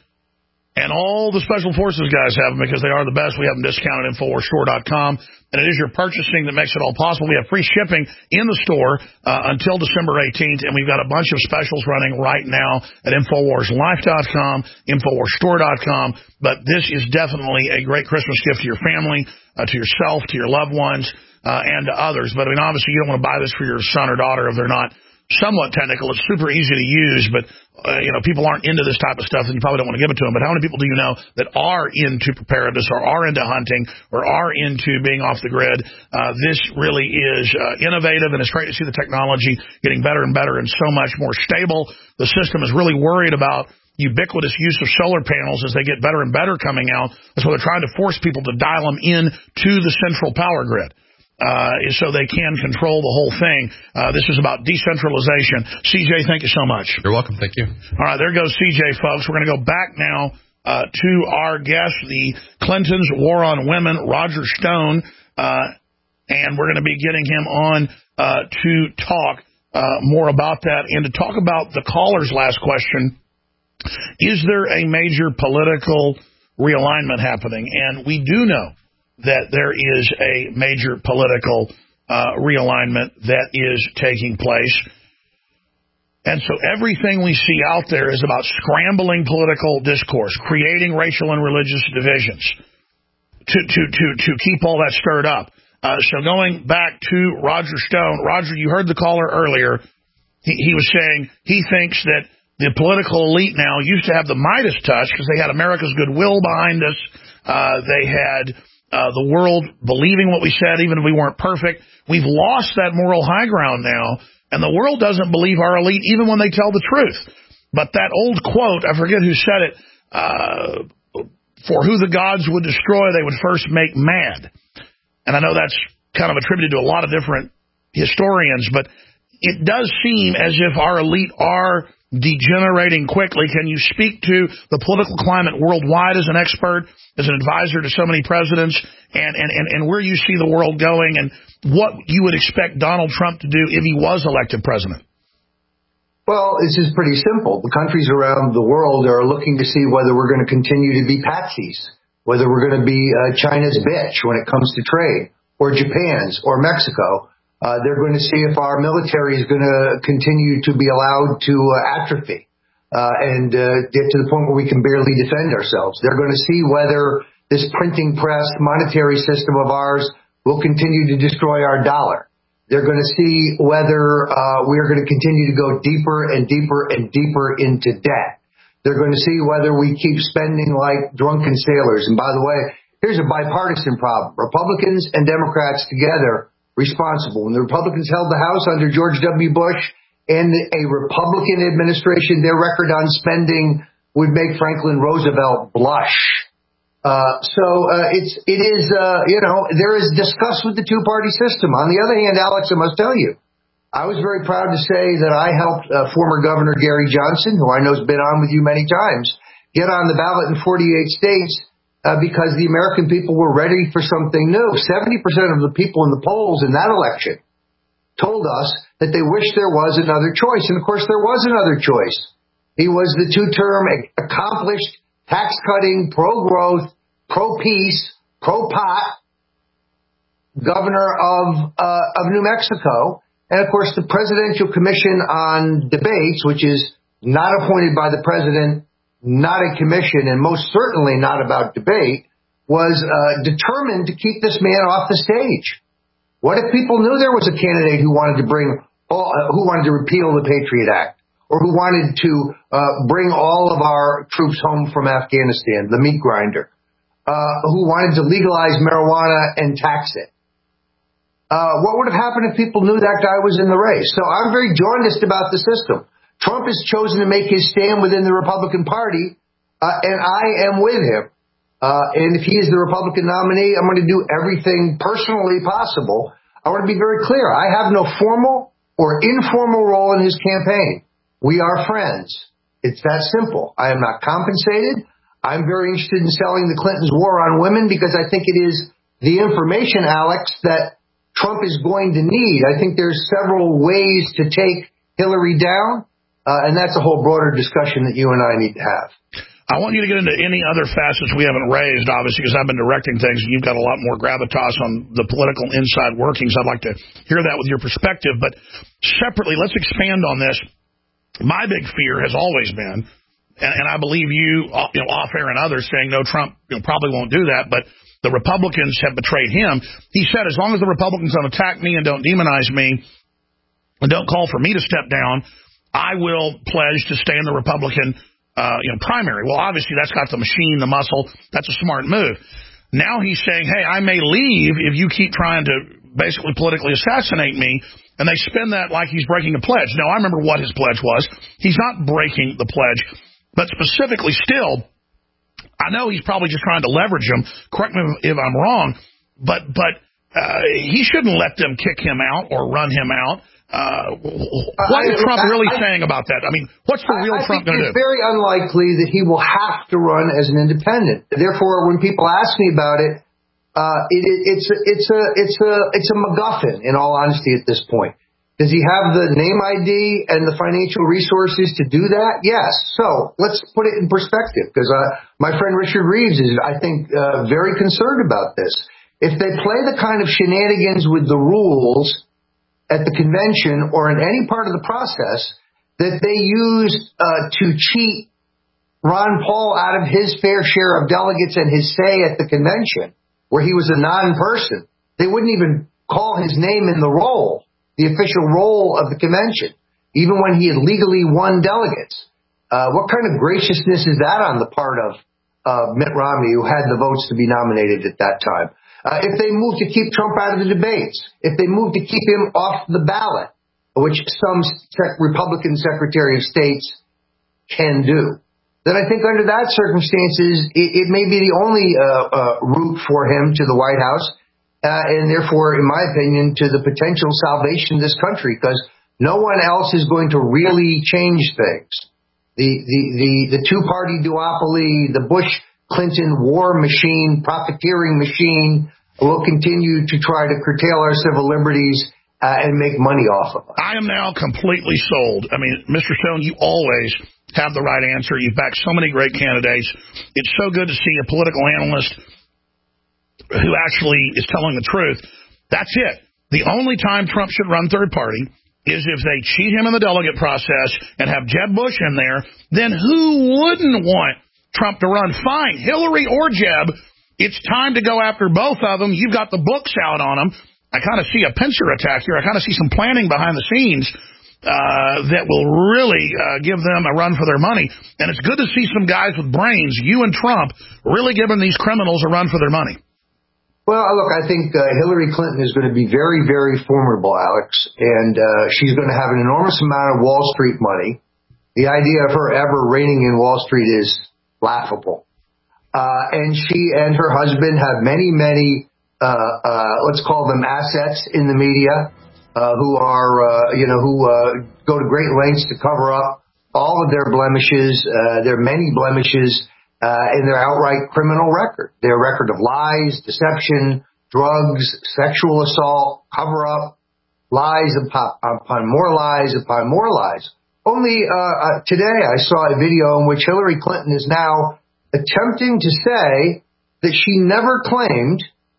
And all the Special Forces guys have them because they are the best. We have them discounted at InfoWars Store dot com. And it is your purchasing that makes it all possible. We have free shipping in the store uh, until December eighteenth. And we've got a bunch of specials running right now at InfoWars Life dot com, InfoWars Store dot com. But this is definitely a great Christmas gift to your family, uh, to yourself, to your loved ones, uh, and to others. But, I mean, obviously, you don't want to buy this for your son or daughter if they're not somewhat technical. It's super easy to use, but, uh, you know, people aren't into this type of stuff, and you probably don't want to give it to them. But how many people do you know that are into preparedness or are into hunting or are into being off the grid? Uh, this really is uh, innovative, and it's great to see the technology getting better and better and so much more stable. The system is really worried about ubiquitous use of solar panels as they get better and better coming out. That's why they're trying to force people to dial them in to the central power grid. Uh, so they can control the whole thing. Uh, this is about decentralization. C J, thank you so much. You're welcome. Thank you. All right, there goes C J, folks. We're going to go back now uh, to our guest, the Clintons' War on Women, Roger Stone, uh, and we're going to be getting him on uh, to talk uh, more about that and to talk about the caller's last question. Is there a major political realignment happening? And we do know that there is a major political uh, realignment that is taking place. And so everything we see out there is about scrambling political discourse, creating racial and religious divisions to to to, to keep all that stirred up. Uh, so going back to Roger Stone, Roger, you heard the caller earlier. He, he was saying he thinks that the political elite now used to have the Midas touch because they had America's goodwill behind us. Uh, they had Uh, the world believing what we said, even if we weren't perfect. We've lost that moral high ground now, and the world doesn't believe our elite even when they tell the truth. But that old quote, I forget who said it, uh, for who the gods would destroy, they would first make mad. And I know that's kind of attributed to a lot of different historians, but it does seem as if our elite are degenerating quickly. Can you speak to the political climate worldwide as an expert, as an advisor to so many presidents, and, and, and, and where you see the world going, and what you would expect Donald Trump to do if he was elected president? Well, this is pretty simple. The countries around the world are looking to see whether we're going to continue to be patsies, whether we're going to be uh, China's bitch when it comes to trade, or Japan's, or Mexico. Uh, they're going to see if our military is going to continue to be allowed to uh, atrophy uh, and uh, get to the point where we can barely defend ourselves. They're going to see whether this printing press monetary system of ours will continue to destroy our dollar. They're going to see whether uh, we are going to continue to go deeper and deeper and deeper into debt. They're going to see whether we keep spending like drunken sailors. And by the way, here's a bipartisan problem. Republicans and Democrats together responsible. When the Republicans held the House under George W. Bush and a Republican administration, their record on spending would make Franklin Roosevelt blush. Uh, so uh, it's it is uh, you know there is disgust with the two-party system. On the other hand, Alex, I must tell you, I was very proud to say that I helped uh, former Governor Gary Johnson, who I know has been on with you many times, get on the ballot in forty-eight states. Uh, because the American people were ready for something new. seventy percent of the people in the polls in that election told us that they wished there was another choice. And, of course, there was another choice. He was the two-term accomplished, tax-cutting, pro-growth, pro-peace, pro-pot governor of, uh, of New Mexico. And, of course, the Presidential Commission on Debates, which is not appointed by the president, not a commission, and most certainly not about debate, was uh, determined to keep this man off the stage. What if people knew there was a candidate who wanted to bring, all, uh, who wanted to repeal the Patriot Act, or who wanted to uh, bring all of our troops home from Afghanistan, the meat grinder, uh, who wanted to legalize marijuana and tax it? Uh, what would have happened if people knew that guy was in the race? So I'm very jaundiced about the system. Trump has chosen to make his stand within the Republican Party, uh, and I am with him. Uh, and if he is the Republican nominee, I'm going to do everything personally possible. I want to be very clear. I have no formal or informal role in his campaign. We are friends. It's that simple. I am not compensated. I'm very interested in selling the Clintons' war on women because I think it is the information, Alex, that Trump is going to need. I think there's several ways to take Hillary down. Uh, and that's a whole broader discussion that you and I need to have. I want you to get into any other facets we haven't raised, obviously, because I've been directing things, and you've got a lot more gravitas on the political inside workings. I'd like to hear that with your perspective. But separately, let's expand on this. My big fear has always been, and, and I believe you, you know, off air and others saying, no, Trump you know, probably won't do that, but the Republicans have betrayed him. He said, as long as the Republicans don't attack me and don't demonize me and don't call for me to step down, I will pledge to stay in the Republican uh, you know, primary. Well, obviously, that's got the machine, the muscle. That's a smart move. Now he's saying, hey, I may leave if you keep trying to basically politically assassinate me. And they spin that like he's breaking a pledge. Now, I remember what his pledge was. He's not breaking the pledge. But specifically still, I know he's probably just trying to leverage him. Correct me if I'm wrong. But, but uh, he shouldn't let them kick him out or run him out. Uh, what is Trump really I, I, saying about that? I mean, what's the real I, I Trump going to do? It's very unlikely that he will have to run as an independent. Therefore, when people ask me about it, uh, it, it, it's a, it's a it's a it's a MacGuffin. In all honesty, at this point, does he have the name I D and the financial resources to do that? Yes. So let's put it in perspective, because uh, my friend Richard Reeves is, I think, uh, very concerned about this. If they play the kind of shenanigans with the rules at the convention or in any part of the process that they used uh, to cheat Ron Paul out of his fair share of delegates and his say at the convention, where he was a non-person, they wouldn't even call his name in the roll, the official roll of the convention, even when he had legally won delegates. Uh, what kind of graciousness is that on the part of uh, Mitt Romney, who had the votes to be nominated at that time? Uh, if they move to keep Trump out of the debates, if they move to keep him off the ballot, which some sec- Republican Secretary of States can do, then I think under that circumstances, it, it may be the only uh, uh, route for him to the White House, uh, and therefore, in my opinion, to the potential salvation of this country, because No one else is going to really change things. The, the, the, the two-party duopoly, the Bush-Clinton war machine, profiteering machine, will continue to try to curtail our civil liberties uh, and make money off of us. I am now completely sold. I mean, Mister Stone, you always have the right answer. You've backed so many great candidates. It's so good to see a political analyst who actually is telling the truth. That's it. The only time Trump should run third party is if they cheat him in the delegate process and have Jeb Bush in there. Then who wouldn't want Trump to run? Fine, Hillary or Jeb. It's time to go after both of them. You've got the books out on them. I kind of see a pincer attack here. I kind of see some planning behind the scenes uh, that will really uh, give them a run for their money. And it's good to see some guys with brains, you and Trump, really giving these criminals a run for their money. Well, look, I think uh, Hillary Clinton is going to be very, very formidable, Alex, and uh, she's going to have an enormous amount of Wall Street money. The idea of her ever reigning in Wall Street is laughable. Uh, and she and her husband have many, many, uh, uh, let's call them assets in the media, uh, who are, uh, you know, who, uh, go to great lengths to cover up all of their blemishes, uh, their many blemishes, uh, in their outright criminal record, their record of lies, deception, drugs, sexual assault, cover up, lies upon, upon more lies upon more lies. Only, uh, uh, today I saw a video in which Hillary Clinton is now attempting to say that she never claimed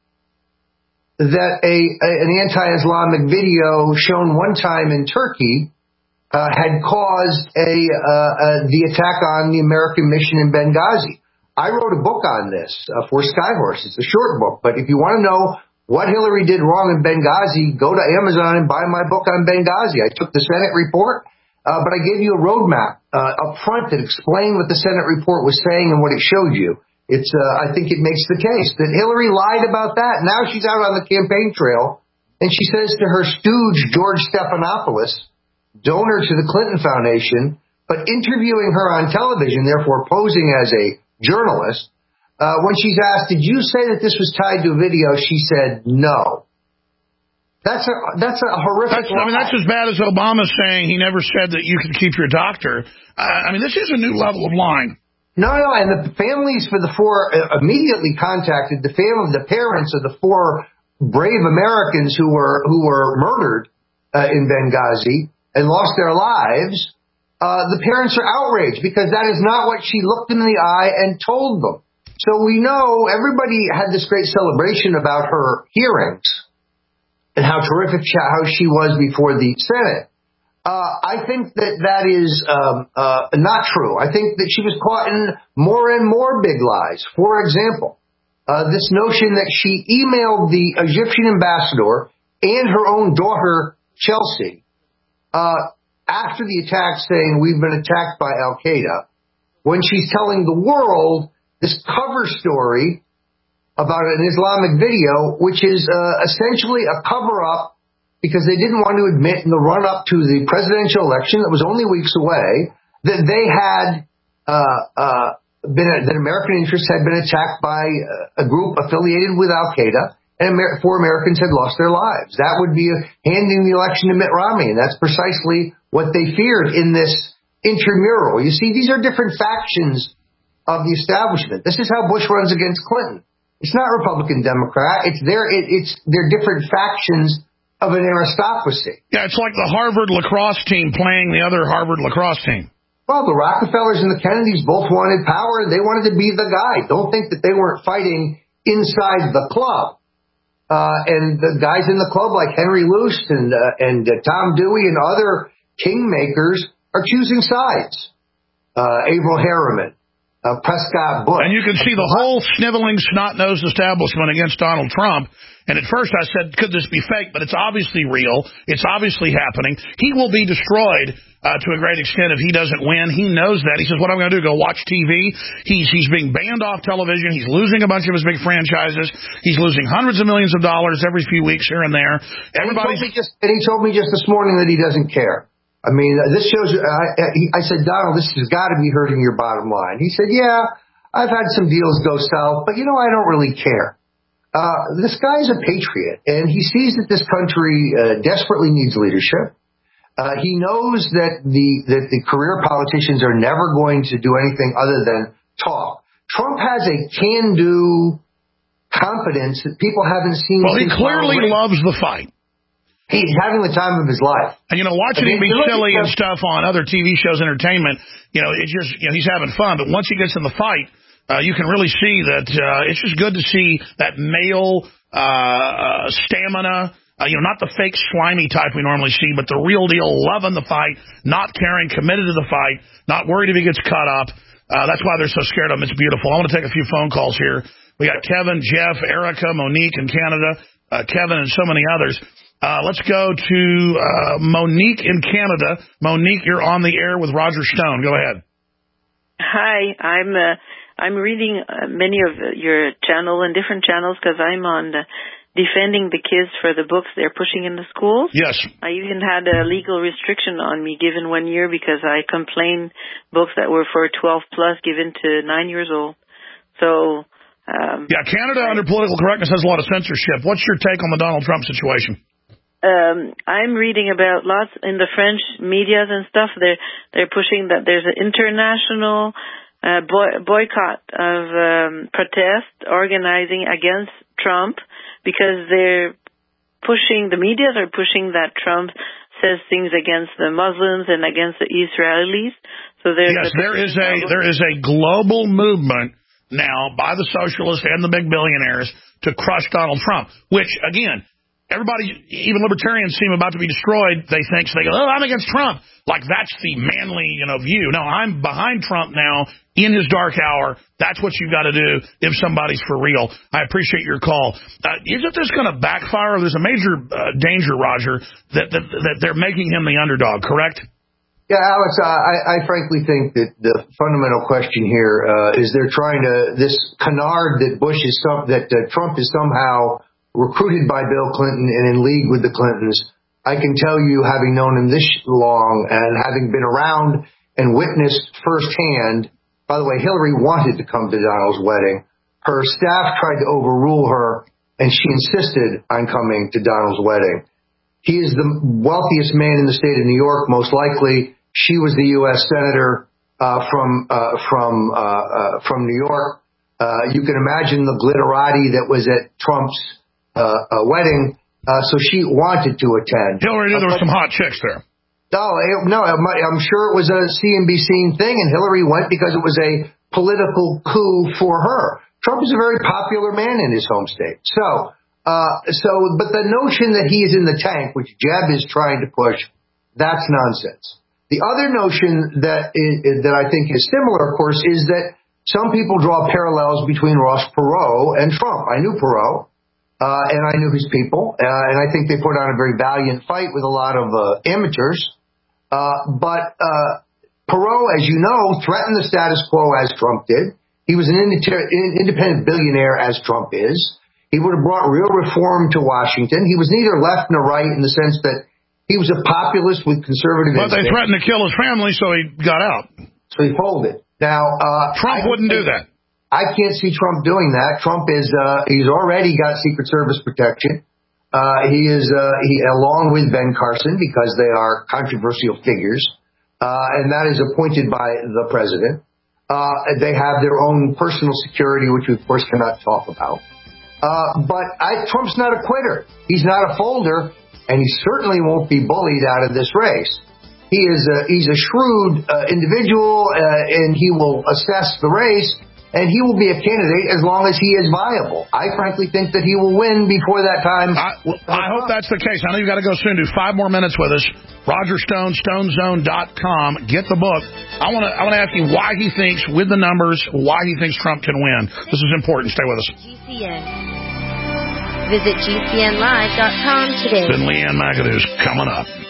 that a, a an anti-Islamic video shown one time in Turkey uh, had caused a uh, uh, the attack on the American mission in Benghazi. I wrote a book on this uh, for Skyhorse. It's a short book, but if you want to know what Hillary did wrong in Benghazi, go to Amazon and buy my book on Benghazi. I took the Senate report. Uh, but I gave you a roadmap uh, up front that explained what the Senate report was saying and what it showed you. It's, uh, I think it makes the case that Hillary lied about that. Now she's out on the campaign trail, and she says to her stooge, George Stephanopoulos, donor to the Clinton Foundation, but interviewing her on television, therefore posing as a journalist, uh, when she's asked, did you say that this was tied to a video? She said no. That's a that's a horrific. That's, I mean, that's as bad as Obama saying he never said that you could keep your doctor. Uh, I mean, this is a new level of lying. No, no, and the families for the four uh, immediately contacted the family, the parents of the four brave Americans who were who were murdered uh, in Benghazi and lost their lives. Uh, the parents are outraged because that is not what she looked in the eye and told them. So we know everybody had this great celebration about her hearings and how terrific she, how she was before the Senate. Uh, I think that that is um, uh, not true. I think that she was caught in more and more big lies. For example, uh, this notion that she emailed the Egyptian ambassador and her own daughter, Chelsea, uh, after the attack saying we've been attacked by Al-Qaeda, when she's telling the world this cover story about an Islamic video, which is uh, essentially a cover-up because they didn't want to admit in the run-up to the presidential election that was only weeks away that they had uh, uh, been that American interests had been attacked by a group affiliated with Al-Qaeda, and Amer- four Americans had lost their lives. That would be a, handing the election to Mitt Romney, and that's precisely what they feared in this intramural. You see, these are different factions of the establishment. This is how Bush runs against Clinton. It's not Republican, Democrat. It's their it, it's their different factions of an aristocracy. Yeah, it's like the Harvard lacrosse team playing the other Harvard lacrosse team. Well, the Rockefellers and the Kennedys both wanted power. They wanted to be the guy. Don't think that they weren't fighting inside the club. Uh, and the guys in the club like Henry Luce and uh, and uh, Tom Dewey and other kingmakers are choosing sides. Uh, Averell Harriman. Uh, Prescott Bush. And you can see the whole sniveling, snot-nosed establishment against Donald Trump. And at first I said, could this be fake? But it's obviously real. It's obviously happening. He will be destroyed uh, to a great extent if he doesn't win. He knows that. He says, what am I going to do, go watch T V? He's, he's being banned off television. He's losing a bunch of his big franchises. He's losing hundreds of millions of dollars every few weeks here and there. Everybody's... And he told me just, and he told me just this morning that he doesn't care. I mean, this shows, I, I said, Donald, this has got to be hurting your bottom line. He said, yeah, I've had some deals go south, but, you know, I don't really care. Uh, this guy's a patriot, and he sees that this country uh, desperately needs leadership. Uh, he knows that the that the career politicians are never going to do anything other than talk. Trump has a can-do confidence that people haven't seen. Well, he clearly loves the fight. He's having the time of his life. And, you know, watching I mean, him be silly and stuff stuff on other T V shows, entertainment, you know, it's just, you know, he's having fun. But once he gets in the fight, uh, you can really see that uh, it's just good to see that male uh, uh, stamina, uh, you know, not the fake slimy type we normally see, but the real deal, loving the fight, not caring, committed to the fight, not worried if he gets cut up. Uh, that's why they're so scared of him. It's beautiful. I want to take a few phone calls here. We got Kevin, Jeff, Erica, Monique in Canada, uh, Kevin, and so many others. Uh, let's go to uh, Monique in Canada. Monique, you're on the air with Roger Stone. Go ahead. Hi, I'm uh, I'm reading uh, many of your channel and different channels because I'm on uh, defending the kids for the books they're pushing in the schools. Yes. I even had a legal restriction on me given one year because I complained books that were for twelve plus given to nine years old. So. Um, yeah, Canada I, under political correctness has a lot of censorship. What's your take on the Donald Trump situation? Um, I'm reading about lots in the French medias and stuff. They're they're pushing that there's an international uh, boy, boycott of um, protest organizing against Trump because they're pushing. The medias are pushing that Trump says things against the Muslims and against the Israelis. So there's yes, there is a there is a global movement now by the socialists and the big billionaires to crush Donald Trump, which again. Everybody, even libertarians, seem about to be destroyed. They think, so they go, oh, I'm against Trump. Like, that's the manly, you know, view. No, I'm behind Trump now in his dark hour. That's what you've got to do if somebody's for real. I appreciate your call. Uh, isn't this going to backfire? There's a major uh, danger, Roger, that, that that they're making him the underdog, correct? Yeah, Alex, I, I frankly think that the fundamental question here uh, is they're trying to, this canard that Bush is, some, that uh, Trump is somehow recruited by Bill Clinton and in league with the Clintons. I can tell you, having known him this long and having been around and witnessed firsthand, by the way, Hillary wanted to come to Donald's wedding. Her staff tried to overrule her, and she insisted on coming to Donald's wedding. He is the wealthiest man in the state of New York, most likely. She was the U S senator uh, from uh, from uh, uh, from New York. Uh, you can imagine the glitterati that was at Trump's Uh, a wedding, uh, so she wanted to attend. Hillary knew there were some hot chicks there. No, no, I'm sure it was a C N B C thing, and Hillary went because it was a political coup for her. Trump is a very popular man in his home state. So, uh, so, but the notion that he is in the tank, which Jeb is trying to push, that's nonsense. The other notion that is, that I think is similar, of course, is that some people draw parallels between Ross Perot and Trump. I knew Perot. Uh, and I knew his people, uh, and I think they put on a very valiant fight with a lot of uh, amateurs. Uh, but uh, Perot, as you know, threatened the status quo as Trump did. He was an independent billionaire as Trump is. He would have brought real reform to Washington. He was neither left nor right in the sense that he was a populist with conservative But instincts. They threatened to kill his family, so he got out. So he folded. Now, uh, Trump I wouldn't do that. I can't see Trump doing that. Trump is, uh, he's already got Secret Service protection. Uh, he is, uh, he, along with Ben Carson, because they are controversial figures, uh, and that is appointed by the president. Uh, they have their own personal security, which we, of course, cannot talk about. Uh, but I, Trump's not a quitter. He's not a folder, and he certainly won't be bullied out of this race. He is a, he's a shrewd uh, individual, uh, and he will assess the race. And he will be a candidate as long as he is viable. I frankly think that he will win before that time. I, well, I hope that's the case. I know you've got to go soon. Do five more minutes with us. Roger Stone, stone zone dot com. Get the book. I want to I want to ask you why he thinks, with the numbers, why he thinks Trump can win. This is important. Stay with us. G C N. Visit G C N live dot com today. Then Leanne McAdoo's coming up.